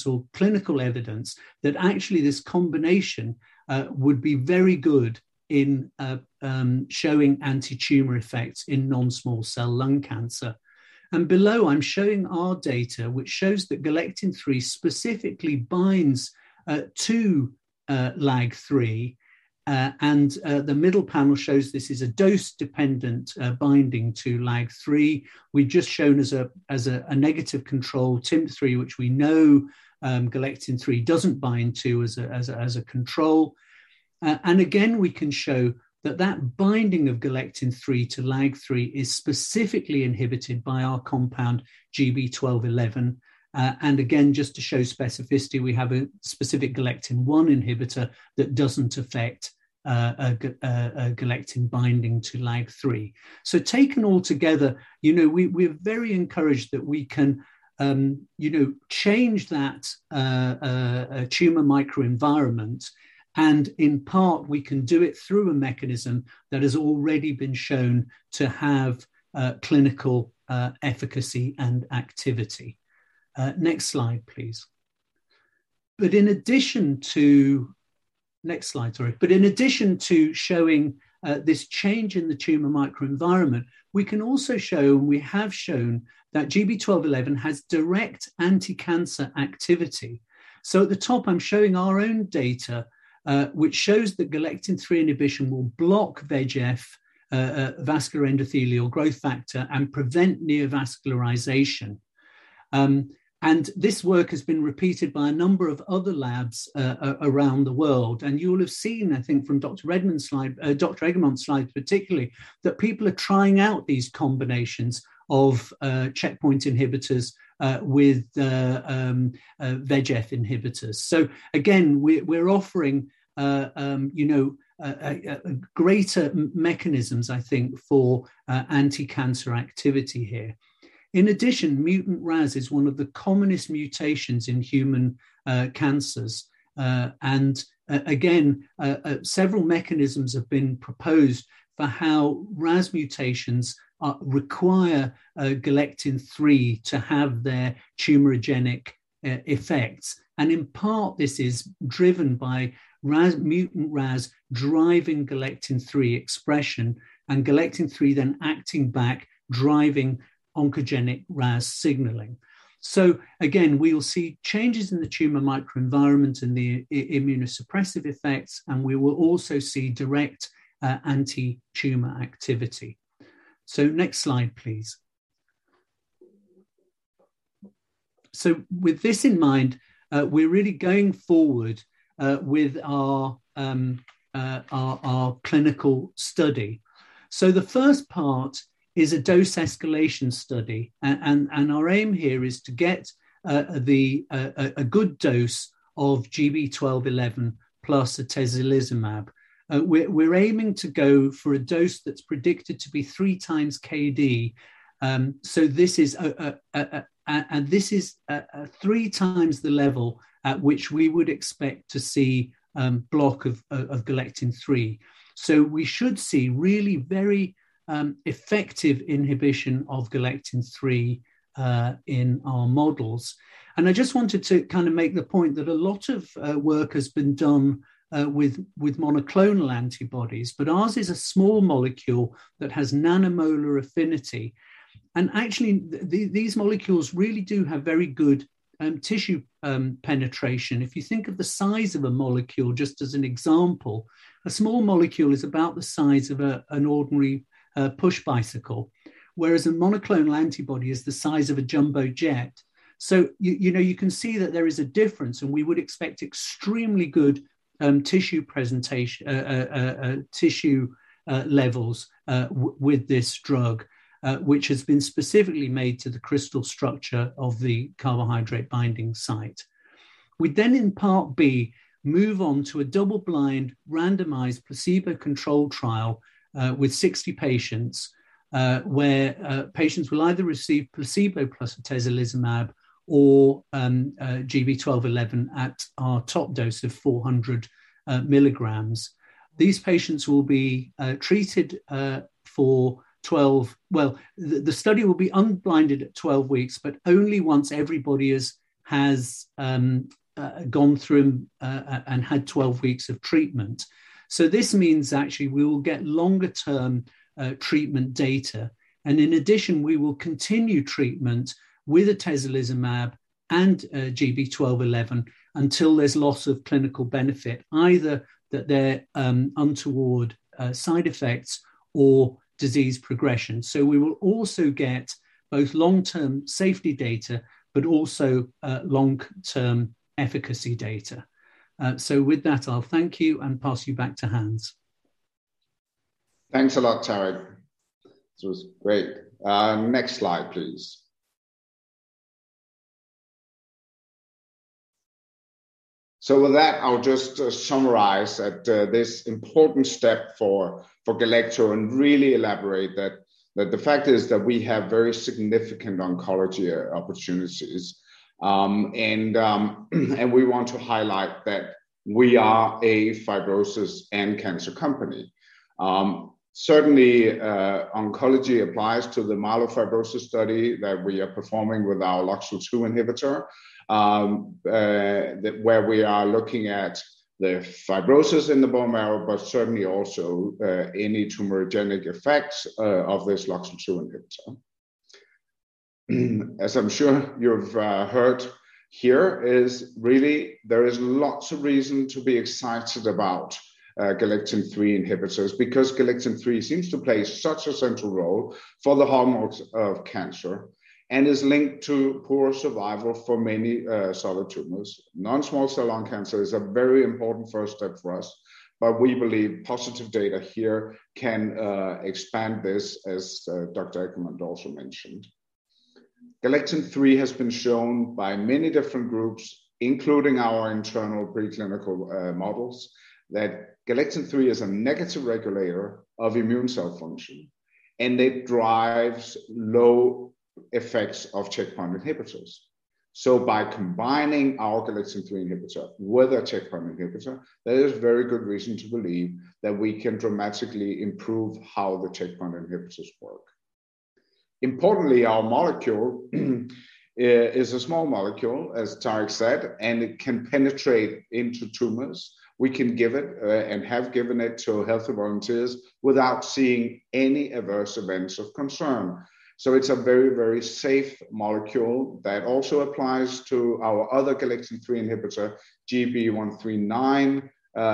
that actually this combination would be very good in showing anti-tumor effects in non-small cell lung cancer. And below, I'm showing our data, which shows that galectin-3 specifically binds to LAG-3. And the middle panel shows this is a dose-dependent binding to LAG-3. We've just shown as a negative control TIM3, which we know galectin-3 doesn't bind to as a control. And again, we can show that binding of galectin-3 to LAG-3 is specifically inhibited by our compound GB1211. And again, just to show specificity, we have a specific galectin-1 inhibitor that doesn't affect a galectin binding to LAG-3. So taken all together, we're very encouraged that we can, change that tumor microenvironment. And in part, we can do it through a mechanism that has already been shown to have clinical efficacy and activity. Next slide, please. But in addition to, showing this change in the tumor microenvironment, we can also show, and we have shown, that GB1211 has direct anti-cancer activity. So at the top, I'm showing our own data, which shows that galectin-3 inhibition will block VEGF, vascular endothelial growth factor, and prevent neovascularization. And this work has been repeated by a number of other labs around the world. And you will have seen, I think, from Dr. Egermont's slide particularly, that people are trying out these combinations of checkpoint inhibitors with VEGF inhibitors. So again, we're offering greater mechanisms, I think, for anti-cancer activity here. In addition, mutant RAS is one of the commonest mutations in human cancers. And again, several mechanisms have been proposed for how RAS mutations require galectin-3 to have their tumorigenic effects. And in part, this is driven by mutant RAS driving galectin-3 expression, and galectin-3 then acting back, driving oncogenic RAS signaling. So again, we will see changes in the tumor microenvironment and the immunosuppressive effects, and we will also see direct anti-tumor activity. So next slide, please. So with this in mind, we're really going forward with our clinical study. So the first part is a dose escalation study, and our aim here is to get a good dose of GB1211 plus atezolizumab. We're aiming to go for a dose that's predicted to be 3 times KD. So this is this is 3 times the level at which we would expect to see block of galectin-3. So we should see really very effective inhibition of galectin-3 in our models. And I just wanted to kind of make the point that a lot of work has been done with monoclonal antibodies, but ours is a small molecule that has nanomolar affinity. And actually, these molecules really do have very good tissue penetration. If you think of the size of a molecule, just as an example, a small molecule is about the size of an ordinary push bicycle, whereas a monoclonal antibody is the size of a jumbo jet. So, you can see that there is a difference, and we would expect extremely good tissue presentation, tissue levels with this drug, which has been specifically made to the crystal structure of the carbohydrate binding site. We then, in part B, move on to a double-blind, randomized, placebo-controlled trial with 60 patients, where patients will either receive placebo plus atezolizumab or GB1211 at our top dose of 400 milligrams. These patients will be treated for 12, the study will be unblinded at 12 weeks, but only once everybody has gone through and had 12 weeks of treatment. So this means actually we will get longer term treatment data. And in addition, we will continue treatment with atezolizumab and GB1211 until there's loss of clinical benefit, either that they're untoward side effects or disease progression. So we will also get both long-term safety data, but also long-term efficacy data. So with that, I'll thank you and pass you back to Hans. Thanks a lot, Tarek. This was great. Next slide, please. So with that, I'll just summarize that this important step for Galecto and really elaborate that the fact is that we have very significant oncology opportunities. And we want to highlight that we are a fibrosis and cancer company. Certainly, oncology applies to the myelofibrosis study that we are performing with our LOXL2 inhibitor, where we are looking at the fibrosis in the bone marrow, but certainly also any tumorigenic effects of this LOXL2 inhibitor. As I'm sure you've heard here, there is lots of reason to be excited about galectin-3 inhibitors, because galectin-3 seems to play such a central role for the hallmarks of cancer and is linked to poor survival for many solid tumors. Non-small cell lung cancer is a very important first step for us, but we believe positive data here can expand this, as Dr. Eckermann also mentioned. Galectin-3 has been shown by many different groups, including our internal preclinical models, that galectin-3 is a negative regulator of immune cell function, and it drives low effects of checkpoint inhibitors. So by combining our galectin-3 inhibitor with a checkpoint inhibitor, there is very good reason to believe that we can dramatically improve how the checkpoint inhibitors work. Importantly, our molecule is a small molecule, as Tarek said, and it can penetrate into tumors. We can give it and have given it to healthy volunteers without seeing any adverse events of concern. So it's a very, very safe molecule that also applies to our other galectin-3 inhibitor, GB139.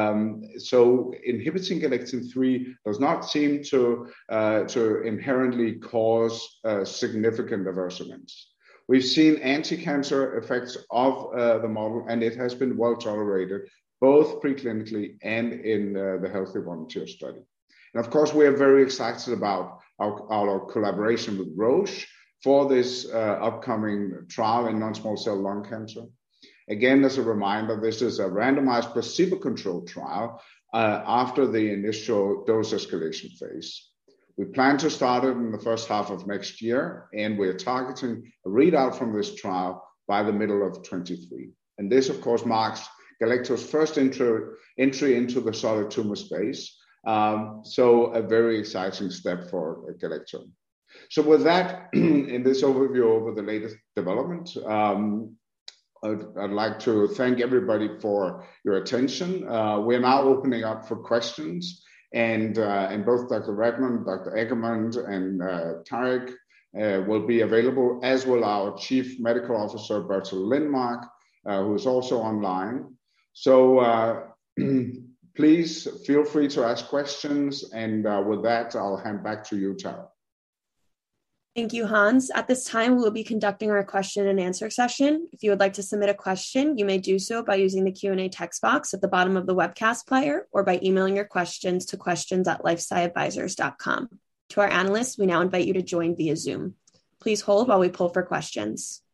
So inhibiting galectin-3 does not seem to inherently cause significant adverse events. We've seen anti-cancer effects of the model, and it has been well tolerated, both preclinically and in the healthy volunteer study. And of course, we are very excited about our collaboration with Roche for this upcoming trial in non-small cell lung cancer. Again, as a reminder, this is a randomized placebo-controlled trial after the initial dose escalation phase. We plan to start it in the first half of next year, and we're targeting a readout from this trial by the middle of 23. And this, of course, marks Galecto's first entry into the solid tumor space. So a very exciting step for Galecto. So with that, in this overview over the latest development, I'd like to thank everybody for your attention. We're now opening up for questions, and both Dr. Redmond, Dr. Eggermont, and Tarek will be available, as will our Chief Medical Officer, Bertil Lindmark, who is also online. So please feel free to ask questions, and with that, I'll hand back to you, Tara. Thank you, Hans. At this time, we will be conducting our question and answer session. If you would like to submit a question, you may do so by using the Q&A text box at the bottom of the webcast player or by emailing your questions to questions@lifesciadvisors.com. To our analysts, we now invite you to join via Zoom. Please hold while we pull for questions.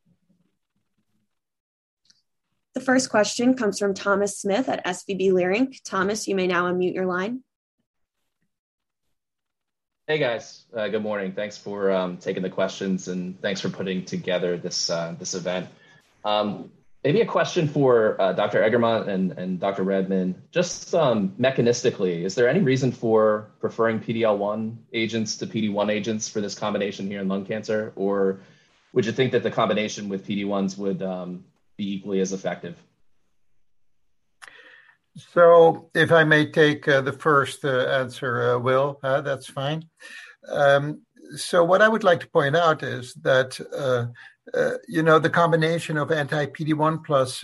The first question comes from Thomas Smith at SVB Leerink. Thomas, you may now unmute your line. Hey guys, good morning. Thanks for taking the questions, and thanks for putting together this event. Maybe a question for Dr. Eggermont and Dr. Redmond. Just mechanistically, is there any reason for preferring PD-L1 agents to PD-1 agents for this combination here in lung cancer? Or would you think that the combination with PD-1s would be equally as effective? So if I may take the first answer, Will, that's fine. So what I would like to point out is that, the combination of anti-PD-1 plus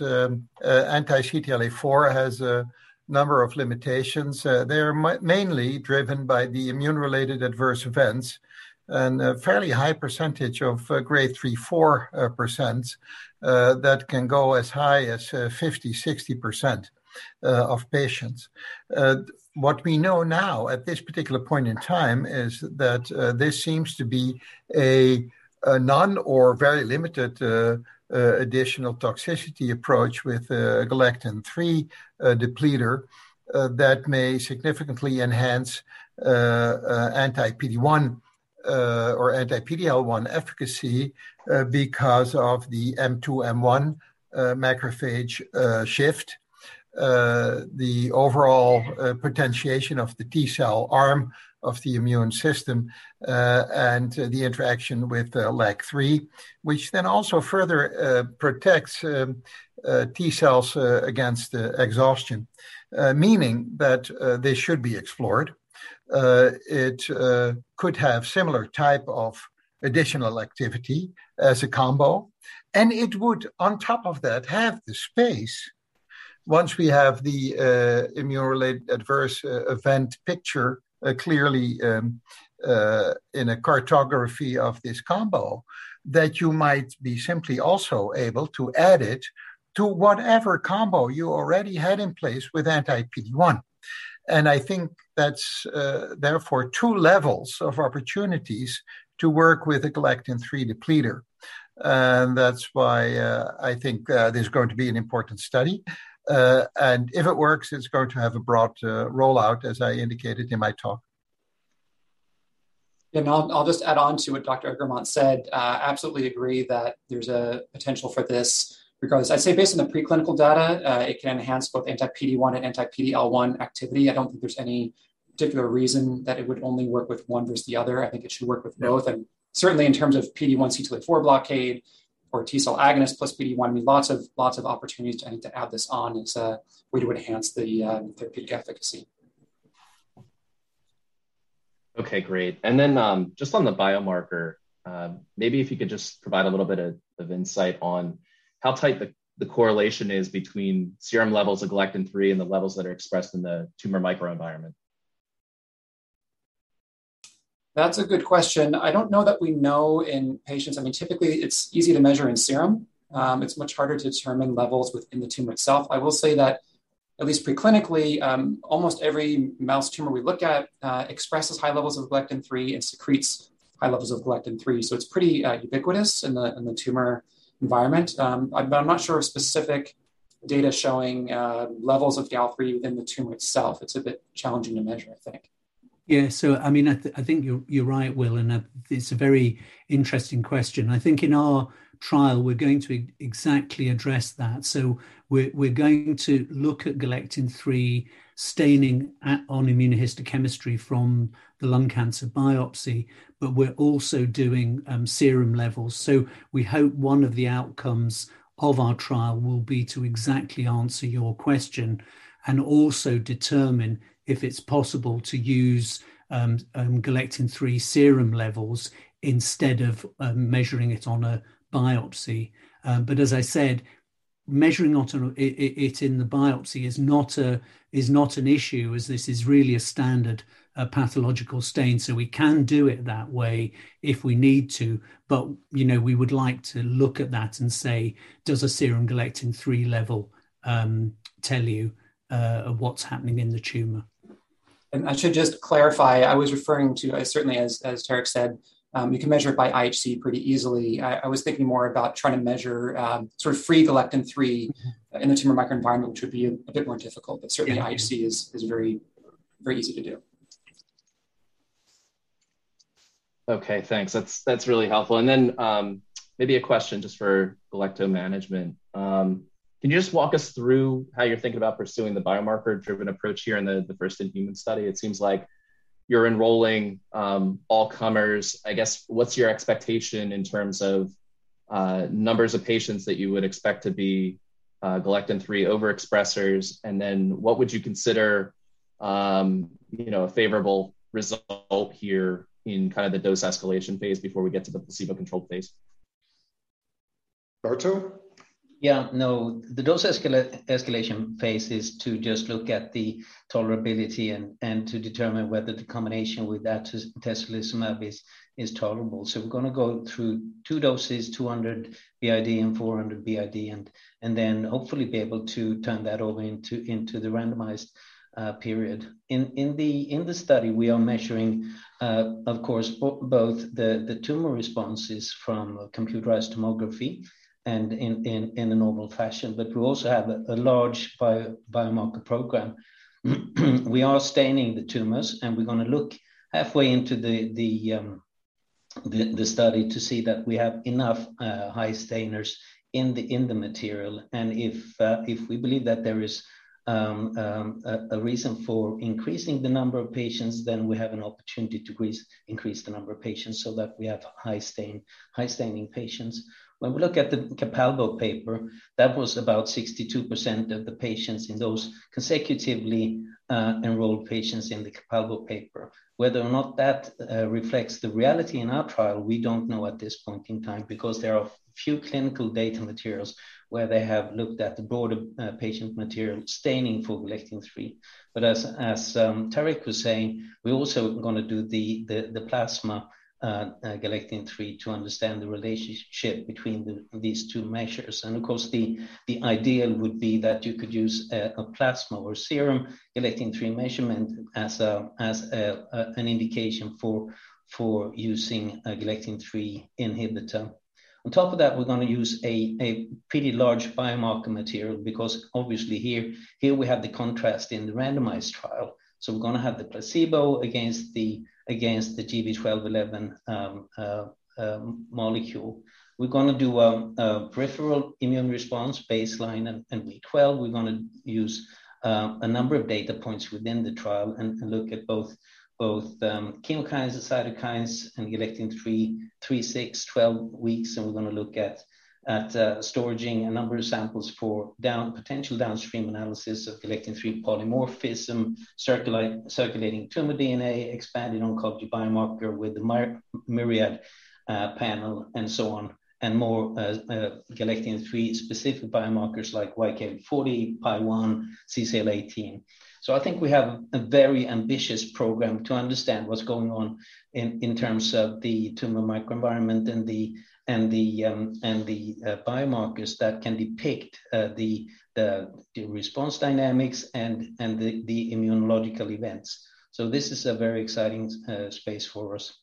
anti-CTLA-4 has a number of limitations. They're mainly driven by the immune-related adverse events, and a fairly high percentage of grade 3-4% that can go as high as 50-60%. Of patients. What we know now at this particular point in time is that this seems to be a none or very limited additional toxicity approach with galectin-3 depleter that may significantly enhance anti-PD-1 or anti-PD-L1 efficacy because of the M2-M1 macrophage shift. The overall potentiation of the T-cell arm of the immune system and the interaction with LAG-3, which then also further protects T-cells against exhaustion, meaning that they should be explored. It could have similar type of additional activity as a combo, and it would, on top of that, have the space. Once we have the immune-related adverse event picture clearly in a cartography of this combo, that you might be simply also able to add it to whatever combo you already had in place with anti-PD-1. And I think that's therefore two levels of opportunities to work with a galectin-3 depleter. And that's why I think this is going to be an important study. And if it works, it's going to have a broad rollout, as I indicated in my talk. And I'll just add on to what Dr. Eggermont said. Absolutely agree that there's a potential for this. Regardless, I'd say based on the preclinical data, it can enhance both anti-PD-1 and anti-PD-L1 activity. I don't think there's any particular reason that it would only work with one versus the other. I think it should work with both. And certainly in terms of PD-1 CTLA-4 blockade, or T-cell agonist plus PD-1, I mean, lots of opportunities to add this on as a way to enhance the therapeutic efficacy. Okay, great. And then just on the biomarker, maybe if you could just provide a little bit of insight on how tight the correlation is between serum levels of galectin-3 and the levels that are expressed in the tumor microenvironment. That's a good question. I don't know that we know in patients. I mean, typically it's easy to measure in serum. It's much harder to determine levels within the tumor itself. I will say that, at least preclinically, almost every mouse tumor we look at expresses high levels of galectin-3 and secretes high levels of galectin-3. So it's pretty ubiquitous in the tumor environment. But I'm not sure of specific data showing levels of GAL3 within the tumor itself. It's a bit challenging to measure, I think. Yeah, so I mean, I think you're right, Will, and it's a very interesting question. I think in our trial we're going to exactly address that. So we're going to look at galectin-3 staining on immunohistochemistry from the lung cancer biopsy, but we're also doing serum levels. So we hope one of the outcomes of our trial will be to exactly answer your question and also determine if it's possible to use galectin-3 serum levels instead of measuring it on a biopsy. But as I said, measuring it in the biopsy is not an issue, as this is really a standard pathological stain. So we can do it that way if we need to. But we would like to look at that and say, does a serum galectin-3 level tell you what's happening in the tumor? And I should just clarify, I was referring to, certainly as Tarek said, you can measure it by IHC pretty easily. I was thinking more about trying to measure sort of free galectin-3 in the tumor microenvironment, which would be a bit more difficult, but certainly IHC is very, very easy to do. Okay, thanks. That's really helpful. And then maybe a question just for Galecto management. Can you just walk us through how you're thinking about pursuing the biomarker-driven approach here in the first in-human study? It seems like you're enrolling all comers. I guess, what's your expectation in terms of numbers of patients that you would expect to be galectin-3 overexpressors? And then what would you consider a favorable result here in kind of the dose escalation phase before we get to the placebo-controlled phase? Berto? Yeah, no, the dose escalation phase is to just look at the tolerability and to determine whether the combination with atezolizumab is tolerable. So we're going to go through 2 doses, 200 BID and 400 BID, and then hopefully be able to turn that over into the randomized period. In the study, we are measuring, of course, both the tumor responses from computerized tomography and in a normal fashion, but we also have a large biomarker program. We are staining the tumors, and we're going to look halfway into the study to see that we have enough high stainers in the material, and if we believe that there is a reason for increasing the number of patients, then we have an opportunity to increase the number of patients so that we have high staining patients. When we look at the Capalbo paper, that was about 62% of the patients in those consecutively enrolled patients in the Capalbo paper. Whether or not that reflects the reality in our trial, we don't know at this point in time, because there are few clinical data materials where they have looked at the broader patient material staining for galectin-3. But as Tarek was saying, we're also going to do the plasma galectin-3 to understand the relationship between these 2 measures. And of course, the ideal would be that you could use a plasma or serum galectin-3 measurement as an indication for using a galectin-3 inhibitor. On top of that, we're going to use a pretty large biomarker material, because obviously here we have the contrast in the randomized trial. So we're going to have the placebo against the GB1211 molecule. We're going to do a peripheral immune response baseline and week 12. We're going to use a number of data points within the trial and look at both chemokines and cytokines and galectin-3, 3, 6, 12 weeks. And we're going to look at storaging a number of samples for potential downstream analysis of galectin-3 polymorphism, circulating tumor DNA, expanded oncology biomarker with the Myriad panel, and so on, and more galectin-3 specific biomarkers like YKL-40, PI1, CCL18. So I think we have a very ambitious program to understand what's going on in terms of the tumor microenvironment and the biomarkers that can depict the response dynamics and the immunological events. So this is a very exciting space for us.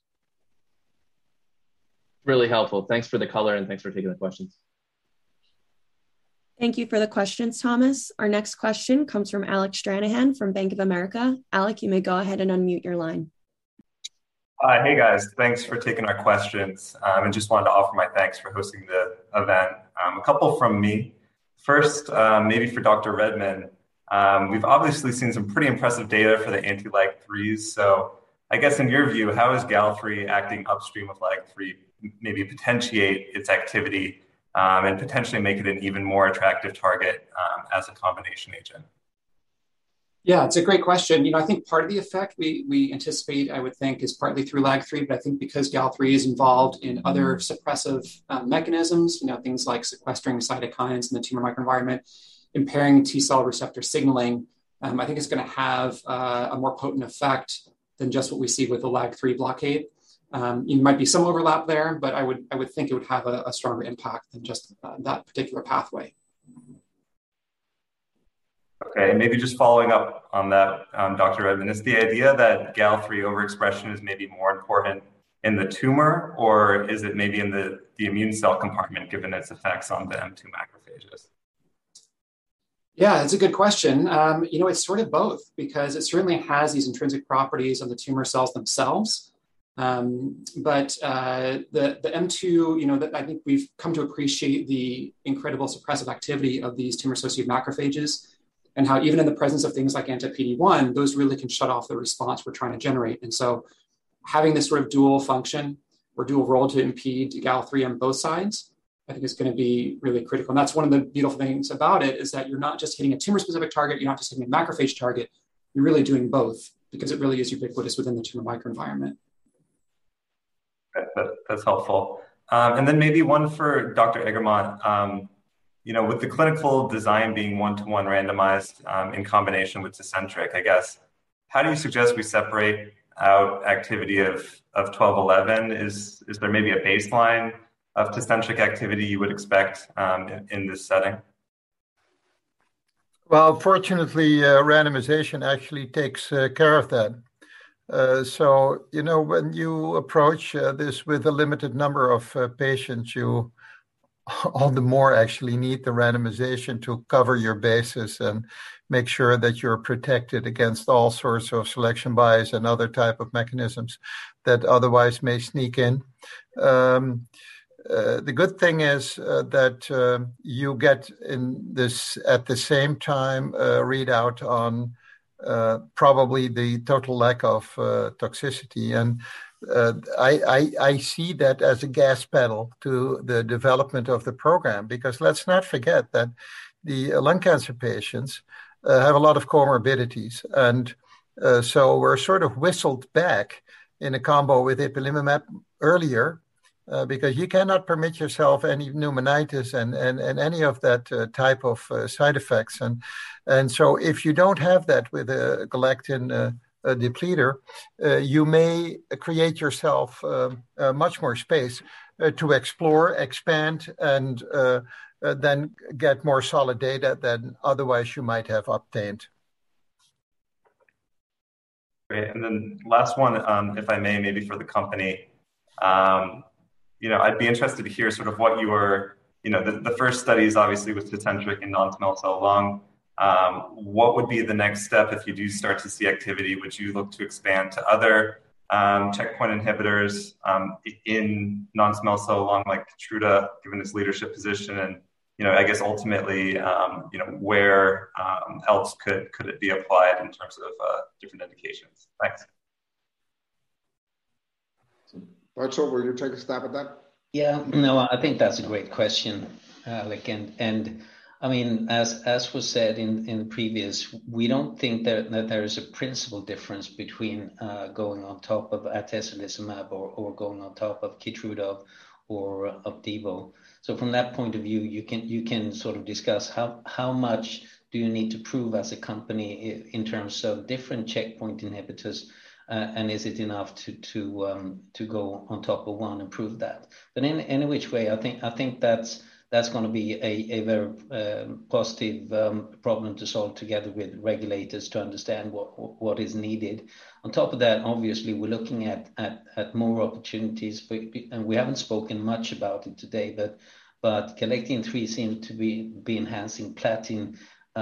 Really helpful. Thanks for the color, and thanks for taking the questions. Thank you for the questions, Thomas. Our next question comes from Alec Stranahan from Bank of America. Alec, you may go ahead and unmute your line. Hey guys, thanks for taking our questions. And just wanted to offer my thanks for hosting the event. A couple from me. First, maybe for Dr. Redman. We've obviously seen some pretty impressive data for the anti-LAG3s. So I guess in your view, how is GAL3 acting upstream of LAG3 maybe potentiate its activity and potentially make it an even more attractive target as a combination agent? Yeah, it's a great question. I think part of the effect we anticipate, I would think, is partly through LAG3, but I think because GAL3 is involved in other suppressive mechanisms, things like sequestering cytokines in the tumor microenvironment, impairing T cell receptor signaling, I think it's going to have a more potent effect than just what we see with the LAG3 blockade. Might be some overlap there, but I would think it would have a stronger impact than just that particular pathway. Okay, and maybe just following up on that, Dr. Redman, is the idea that GAL3 overexpression is maybe more important in the tumor, or is it maybe in the immune cell compartment, given its effects on the M2 macrophages? Yeah, it's a good question. It's sort of both, because it certainly has these intrinsic properties on the tumor cells themselves. But the M2, that I think we've come to appreciate the incredible suppressive activity of these tumor-associated macrophages, and how even in the presence of things like anti-PD-1, those really can shut off the response we're trying to generate. And so having this sort of dual function or dual role to impede GAL3 on both sides, I think is going to be really critical. And that's one of the beautiful things about it, is that you're not just hitting a tumor-specific target, you're not just hitting a macrophage target, you're really doing both, because it really is ubiquitous within the tumor microenvironment. That's helpful. And then maybe one for Dr. Eggermont. With the clinical design being one-to-one randomized in combination with Tecentriq, I guess, how do you suggest we separate out activity of 1211? Is there maybe a baseline of Tecentriq activity you would expect in this setting? Well, fortunately, randomization actually takes care of that. So, when you approach this with a limited number of patients, you all the more actually need the randomization to cover your bases and make sure that you're protected against all sorts of selection bias and other type of mechanisms that otherwise may sneak in. The good thing is that you get in this at the same time readout on probably the total lack of toxicity. And I see that as a gas pedal to the development of the program, because let's not forget that the lung cancer patients have a lot of comorbidities. And so we're sort of whistled back in a combo with ipilimumab earlier, because you cannot permit yourself any pneumonitis and any of that type of side effects. And so if you don't have that with a galectin depleter, you may create yourself much more space to explore, expand, and then get more solid data than otherwise you might have obtained. Great. And then last one, if I may, maybe for the company. I'd be interested to hear sort of what your, the first studies obviously with Tecentriq in non-small cell lung. What would be the next step if you do start to see activity? Would you look to expand to other checkpoint inhibitors in non-small cell lung, like Keytruda, given its leadership position? And, I guess ultimately, where else could it be applied in terms of different indications? Thanks. Rachel, will you take a stab at that? Yeah, no, I think that's a great question, Alec. And I mean, as was said in the previous, we don't think that there is a principal difference between going on top of atezolizumab or going on top of Keytruda or Opdivo. So from that point of view, you can sort of discuss how much do you need to prove as a company in terms of different checkpoint inhibitors. And is it enough to go on top of one and prove that? But in any which way, I think that's going to be a very positive problem to solve together with regulators to understand what is needed. On top of that, obviously, we're looking at more opportunities, and we haven't spoken much about it today, but but galectin-3 seems to be enhancing platinum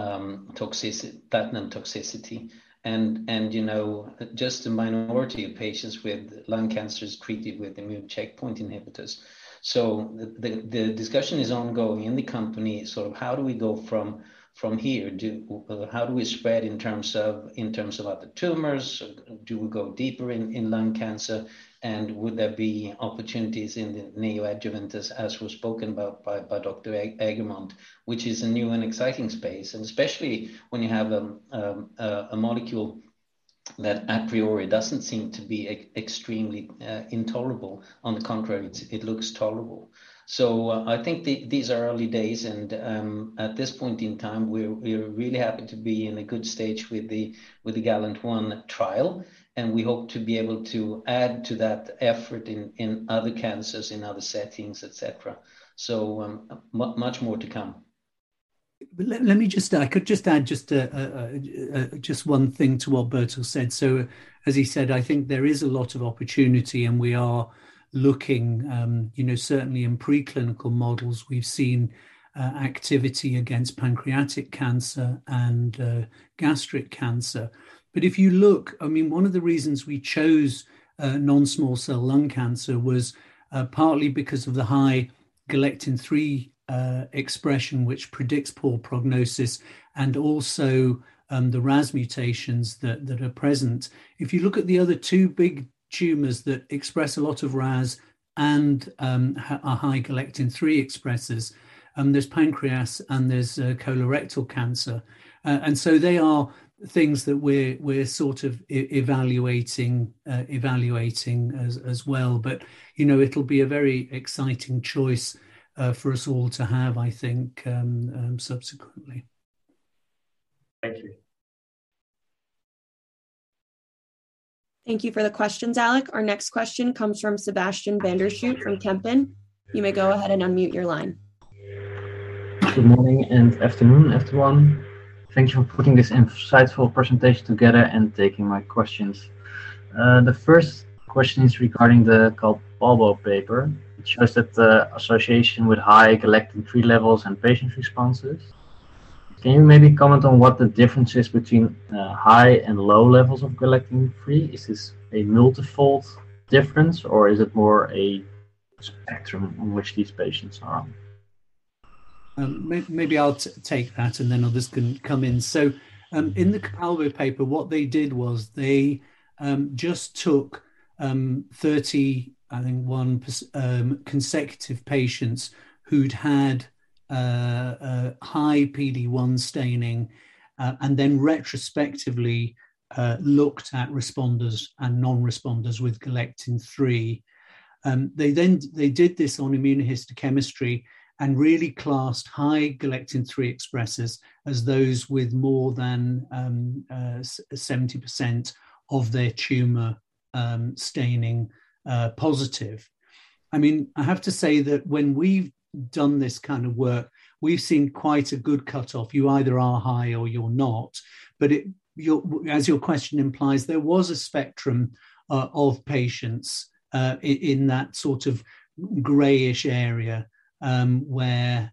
toxicity. And just a minority of patients with lung cancer is treated with immune checkpoint inhibitors. So the discussion is ongoing in the company. Sort of how do we go from here? How do we spread in terms of other tumors? Do we go deeper in lung cancer? And would there be opportunities in the neoadjuvant, as was spoken about by Dr. Egermont, which is a new and exciting space, and especially when you have a molecule that a priori doesn't seem to be extremely intolerable. On the contrary, it looks tolerable. So I think these are early days, and at this point in time, we're really happy to be in a good stage with the GALLANT-1 trial, and we hope to be able to add to that effort in other cancers, in other settings, etc. So much more to come. Let me I could just add just one thing to what Bertil said. So, as he said, I think there is a lot of opportunity, and we are looking, certainly in preclinical models, we've seen activity against pancreatic cancer and gastric cancer. But if you look, one of the reasons we chose non-small cell lung cancer was partly because of the high galectin-3 expression, which predicts poor prognosis, and also the RAS mutations that are present. If you look at the other two big tumors that express a lot of RAS and are high galectin-3 expressors, there's pancreas and there's colorectal cancer. And so they are things that we're sort of evaluating as well. But, it'll be a very exciting choice for us all to have, I think, subsequently. Thank you. Thank you for the questions, Alec. Our next question comes from Sebastian Vandershoot from Kempen. You may go ahead and unmute your line. Good morning and afternoon, everyone. Thank you for putting this insightful presentation together and taking my questions. The first question is regarding the Calpalbo paper. It shows that the association with high galectin-3 levels and patient responses. Can you maybe comment on what the difference is between high and low levels of galectin-3? Is this a multifold difference, or is it more a spectrum on which these patients are on? Maybe I'll take that, and then others can come in. So in the Calpalbo paper, what they did was they just took 31 consecutive patients who'd had high PD-1 staining, and then retrospectively looked at responders and non-responders with galectin-3. They did this on immunohistochemistry and really classed high galectin-3 expressors as those with more than 70% of their tumor staining positive. I have to say that when we've done this kind of work, we've seen quite a good cutoff. You either are high or you're not. But as your question implies, there was a spectrum of patients in that sort of grayish area where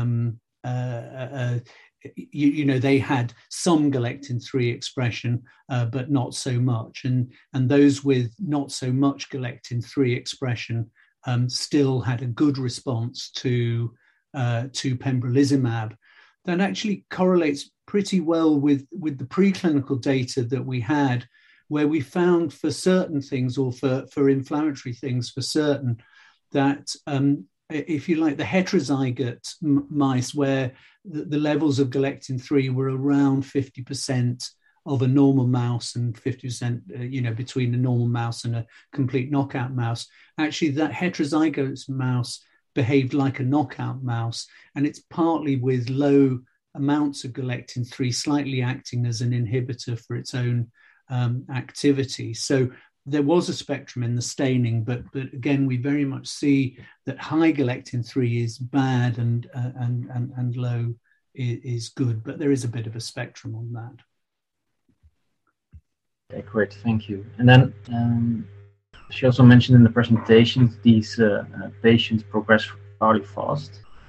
they had some galectin-3 expression, but not so much. And those with not so much galectin-3 expression still had a good response to pembrolizumab. That actually correlates pretty well with the preclinical data that we had, where we found for certain things, or for inflammatory things for certain, that if you like, the heterozygote mice, where the levels of galectin-3 were around 50% of a normal mouse and 50%, between a normal mouse and a complete knockout mouse, actually that heterozygote mouse behaved like a knockout mouse. And it's partly with low amounts of galectin-3 slightly acting as an inhibitor for its own activity. So there was a spectrum in the staining, but again, we very much see that high galectin-3 is bad and low is good, but there is a bit of a spectrum on that. Okay, great, thank you. And then she also mentioned in the presentation these patients progress fairly fast.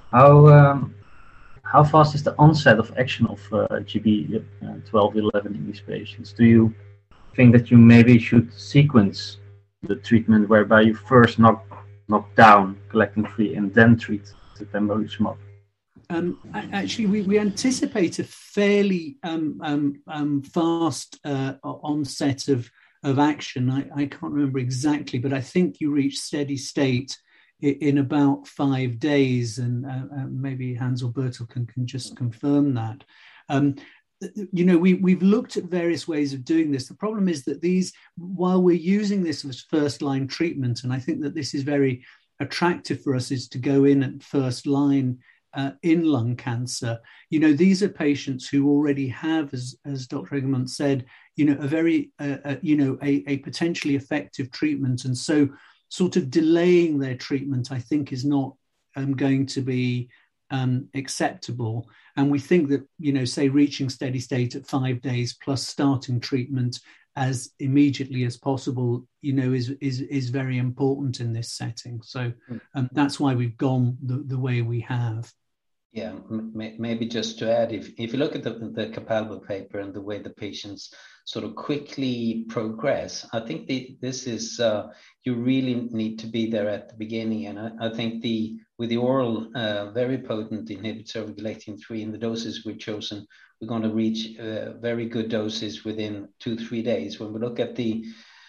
How fast is the onset of action of GB1211 in these patients? Do you think that you maybe should sequence the treatment whereby you first knock down galectin-3 and then treat the pembrolizumab? Actually, we anticipate a fairly fast onset of action. I can't remember exactly, but I think you reach steady state in about 5 days, and maybe Hans or Bertil can just confirm that. We've looked at various ways of doing this. The problem is that while we're using this as first line treatment, and I think that this is very attractive for us, is to go in at first line in lung cancer. These are patients who already have, as Dr. Egermont said, a very, a potentially effective treatment, and so sort of delaying their treatment, I think, is not going to be acceptable. And we think that, say reaching steady state at 5 days plus starting treatment as immediately as possible, is very important in this setting. So that's why we've gone the way we have. Yeah, maybe just to add, if you look at the Capalbo paper and the way the patients sort of quickly progress, I think this is, you really need to be there at the beginning. And I think with the oral, very potent inhibitor of galectin-3 in the doses we've chosen, we're going to reach very good doses within 2-3 days. When we look at the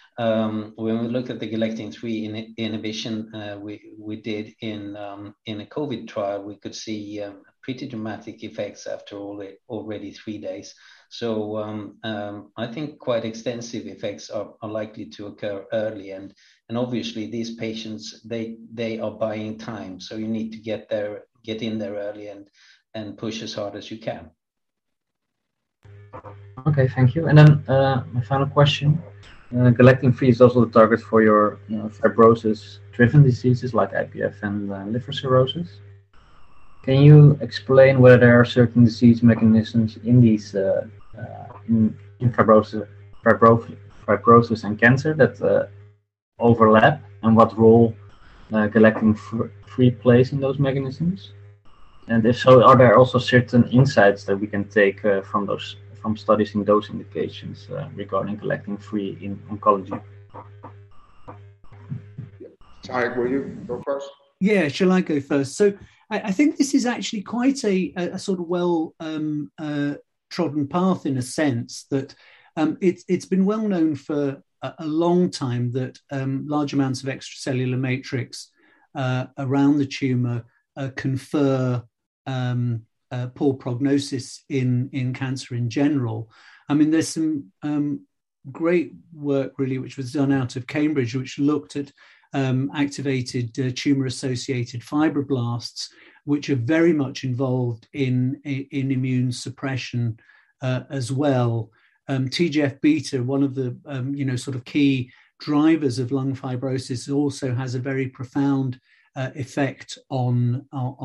galectin-3 inhibition we did in a COVID trial, we could see pretty dramatic effects after already 3 days. So I think quite extensive effects are likely to occur early, and obviously these patients they are buying time, so you need to get in there early and push as hard as you can. Okay, thank you. And then my final question. Galectin-3 is also the target for your fibrosis-driven diseases like IPF and liver cirrhosis. Can you explain whether there are certain disease mechanisms in these in fibrosis and cancer that overlap, and what role galectin-3 plays in those mechanisms? And if so, are there also certain insights that we can take from studies in those indications regarding galectin-3 in oncology? Tarek, will you go first? Yeah, shall I go first? So I think this is actually quite a sort of well trodden path, in a sense that it's been well known for a long time that large amounts of extracellular matrix around the tumor confer poor prognosis in cancer in general. I mean, there's some great work really which was done out of Cambridge, which looked at activated tumor-associated fibroblasts, which are very much involved in immune suppression as well. TGF-beta, one of the sort of key drivers of lung fibrosis, also has a very profound effect on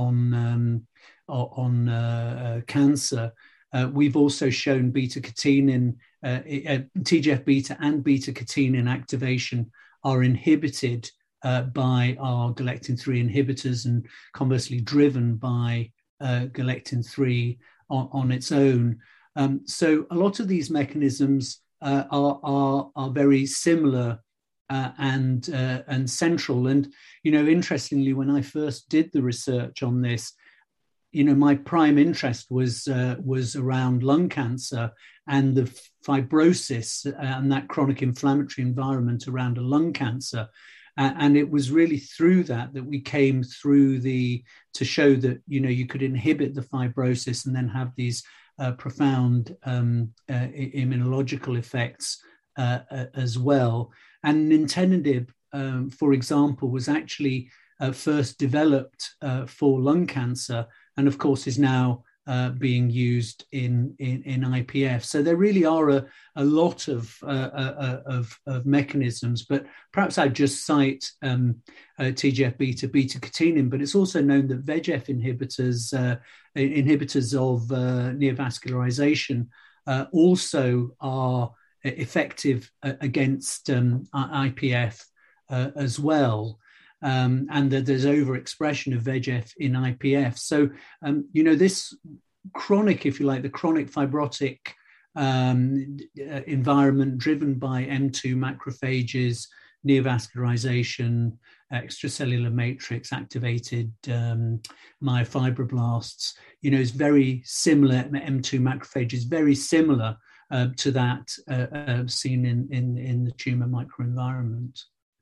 cancer. We've also shown beta-catenin, TGF-beta and beta-catenin activation are inhibited by our galectin-3 inhibitors, and conversely driven by galectin-3 on its own. So a lot of these mechanisms are very similar and central. And interestingly, when I first did the research on this, my prime interest was around lung cancer and the fibrosis and that chronic inflammatory environment around a lung cancer. And it was really through that we came through to show that, you could inhibit the fibrosis and then have these profound immunological effects as well. And nintedanib, for example, was actually first developed for lung cancer, and of course is now being used in IPF. So there really are a lot of mechanisms, but perhaps I'd just cite TGF-beta, beta-catenin, but it's also known that VEGF inhibitors of neovascularization also are effective against IPF as well. and that there's overexpression of VEGF in IPF. So, this chronic, if you like, the chronic fibrotic environment driven by M2 macrophages, neovascularization, extracellular matrix activated myofibroblasts, is very similar. M2 macrophages very similar to that seen in the tumor microenvironment.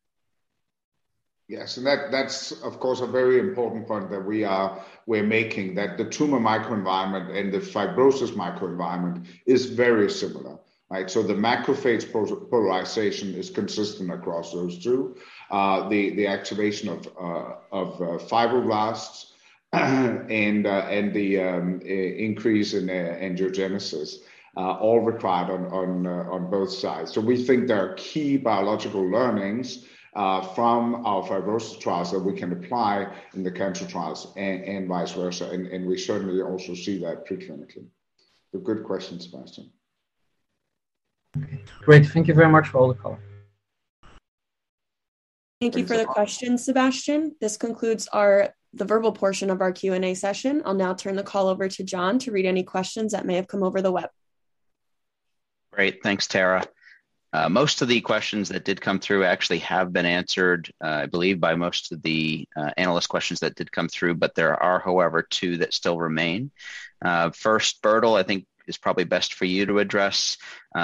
Yes, and that's of course a very important point that we're making, that the tumor microenvironment and the fibrosis microenvironment is very similar. Right, so the macrophage polarization is consistent across those two. The activation of fibroblasts and the increase in angiogenesis all required on both sides. So we think there are key biological learnings from our fibrosis trials that we can apply in the cancer trials and vice versa, and we certainly also see that preclinically. So good question, Sebastian. Okay. Great. Thank you very much for all the color. Thank you for the question, Sebastian. This concludes the verbal portion of our Q&A session. I'll now turn the call over to John to read any questions that may have come over the web. Great. Thanks, Tara. Most of the questions that did come through actually have been answered, I believe, by most of the analyst questions that did come through, but there are, however, two that still remain. First, Bertil, I think is probably best for you to address.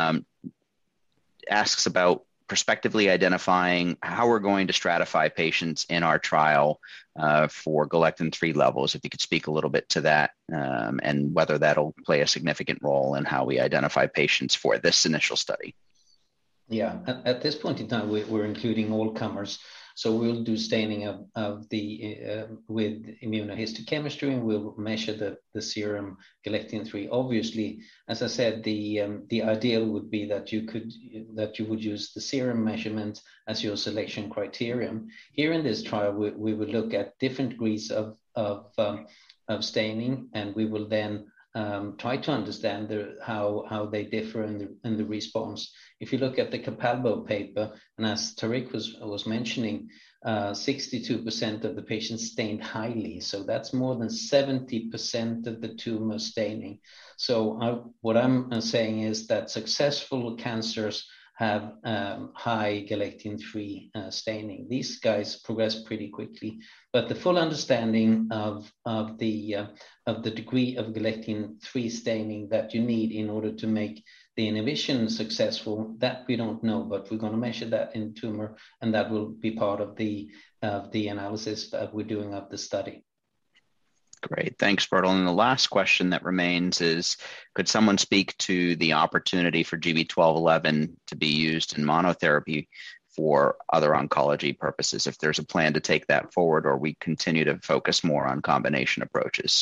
Asks about prospectively identifying how we're going to stratify patients in our trial for galectin-3 levels. If you could speak a little bit to that and whether that'll play a significant role in how we identify patients for this initial study. Yeah, at this point in time, we're including all comers. So we'll do staining of the with immunohistochemistry, and we'll measure the serum galectin-3. Obviously, as I said, the ideal would be that you would use the serum measurement as your selection criterion. Here in this trial, we will look at different degrees of staining, and we will then try to understand how they differ in the response. If you look at the Capalbo paper, and as Tariq was mentioning, 62% of the patients stained highly. So that's more than 70% of the tumor staining. So what I'm saying is that successful cancers have high galectin-3 staining. These guys progress pretty quickly, but the full understanding of the degree of galectin-3 staining that you need in order to make the inhibition successful, that we don't know, but we're going to measure that in tumor, and that will be part of the analysis that we're doing of the study. Great. Thanks, Bertil. And the last question that remains is, could someone speak to the opportunity for GB1211 to be used in monotherapy for other oncology purposes, if there's a plan to take that forward, or we continue to focus more on combination approaches?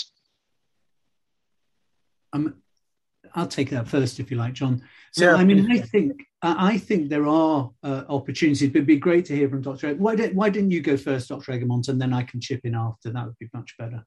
I'll take that first, if you like, John. So, yeah. I think there are opportunities. It'd be great to hear from Dr. Why didn't you go first, Dr. Egermont, and then I can chip in after? That would be much better.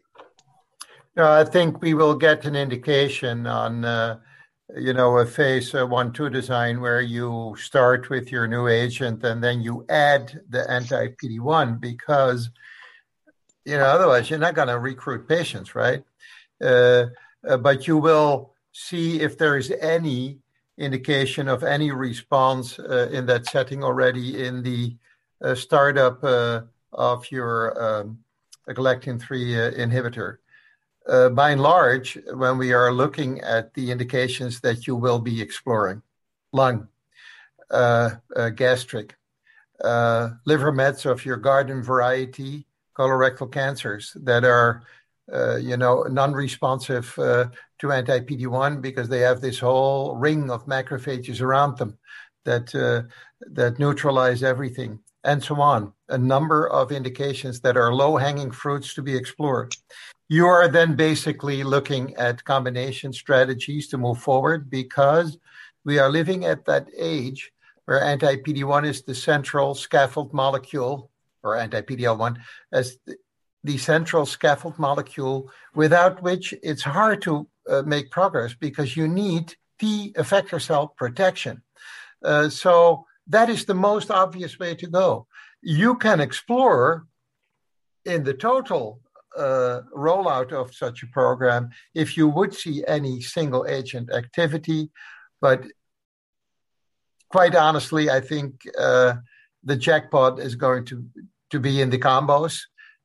I think we will get an indication on, a phase 1/2 design where you start with your new agent and then you add the anti-PD-1 because, otherwise you're not going to recruit patients, right? But you will see if there is any indication of any response in that setting already in the startup of your galectin-3 inhibitor. By and large, when we are looking at the indications that you will be exploring, lung, gastric, liver mets of your garden variety, colorectal cancers that are, non-responsive to anti-PD-1 because they have this whole ring of macrophages around them that neutralize everything, and so on. A number of indications that are low-hanging fruits to be explored. You are then basically looking at combination strategies to move forward because we are living at that age where anti-PD-1 is the central scaffold molecule, or anti-PD-L1 as the central scaffold molecule, without which it's hard to make progress because you need T effector cell protection. So that is the most obvious way to go. you can explore in the total rollout of such a program if you would see any single agent activity. But quite honestly, I think the jackpot is going to be in the combos.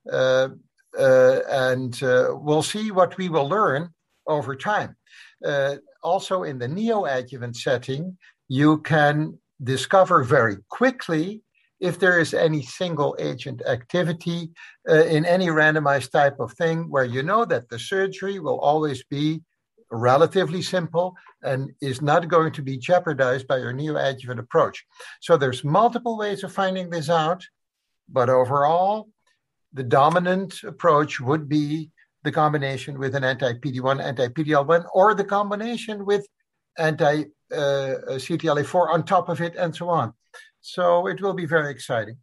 And we'll see what we will learn over time. Also in the neoadjuvant setting, you can discover very quickly if there is any single agent activity in any randomized type of thing where you know that the surgery will always be relatively simple and is not going to be jeopardized by your neoadjuvant approach. So there's multiple ways of finding this out, but overall, the dominant approach would be the combination with an anti-PD-1, anti-PD-L1, or the combination with anti-CTLA-4 on top of it, and so on. So it will be very exciting.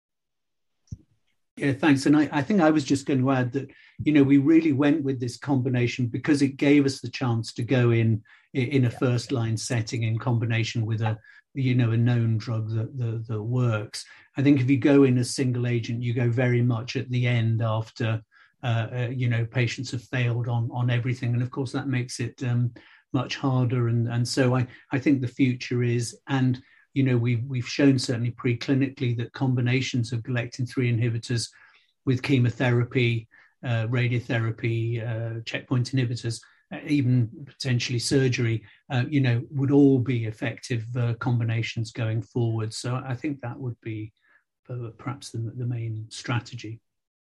Yeah, thanks. And I think I was just going to add that, we really went with this combination because it gave us the chance to go in a first line setting in combination with a known drug that works. I think if you go in as single agent, you go very much at the end after, patients have failed on everything. And of course, that makes it much harder. And so I think the future is, and we've shown certainly preclinically that combinations of galectin-3 inhibitors with chemotherapy, radiotherapy, checkpoint inhibitors, even potentially surgery, would all be effective combinations going forward. So I think that would be perhaps the main strategy.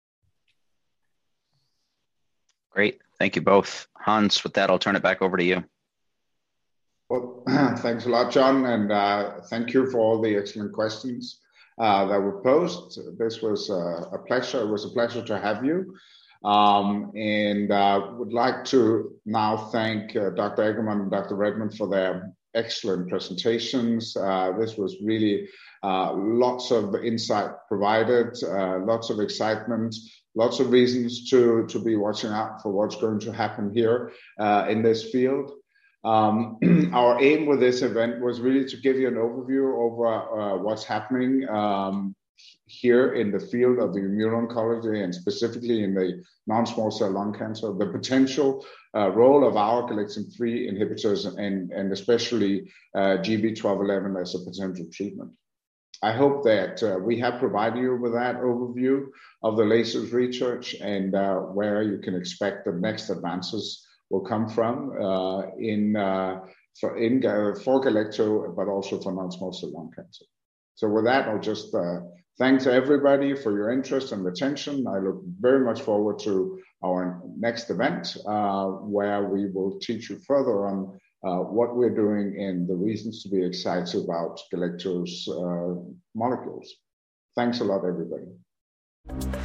Great. Thank you both. Hans, with that, I'll turn it back over to you. Well, thanks a lot, John, and thank you for all the excellent questions that were posed. This was a pleasure. It was a pleasure to have you. And would like to now thank Dr. Eggermont and Dr. Redmond for their excellent presentations. This was really lots of insight provided, lots of excitement, lots of reasons to be watching out for what's going to happen here in this field. Our aim with this event was really to give you an overview over what's happening here in the field of the immuno-oncology and specifically in the non-small cell lung cancer, the potential role of our galectin-3 inhibitors and especially GB1211 as a potential treatment. I hope that we have provided you with that overview of the latest research and where you can expect the next advances will come from for Galecto, but also for non-small cell lung cancer. So with that, I'll just thanks everybody for your interest and attention. I look very much forward to our next event, where we will teach you further on what we're doing and the reasons to be excited about Galecto's molecules. Thanks a lot, everybody.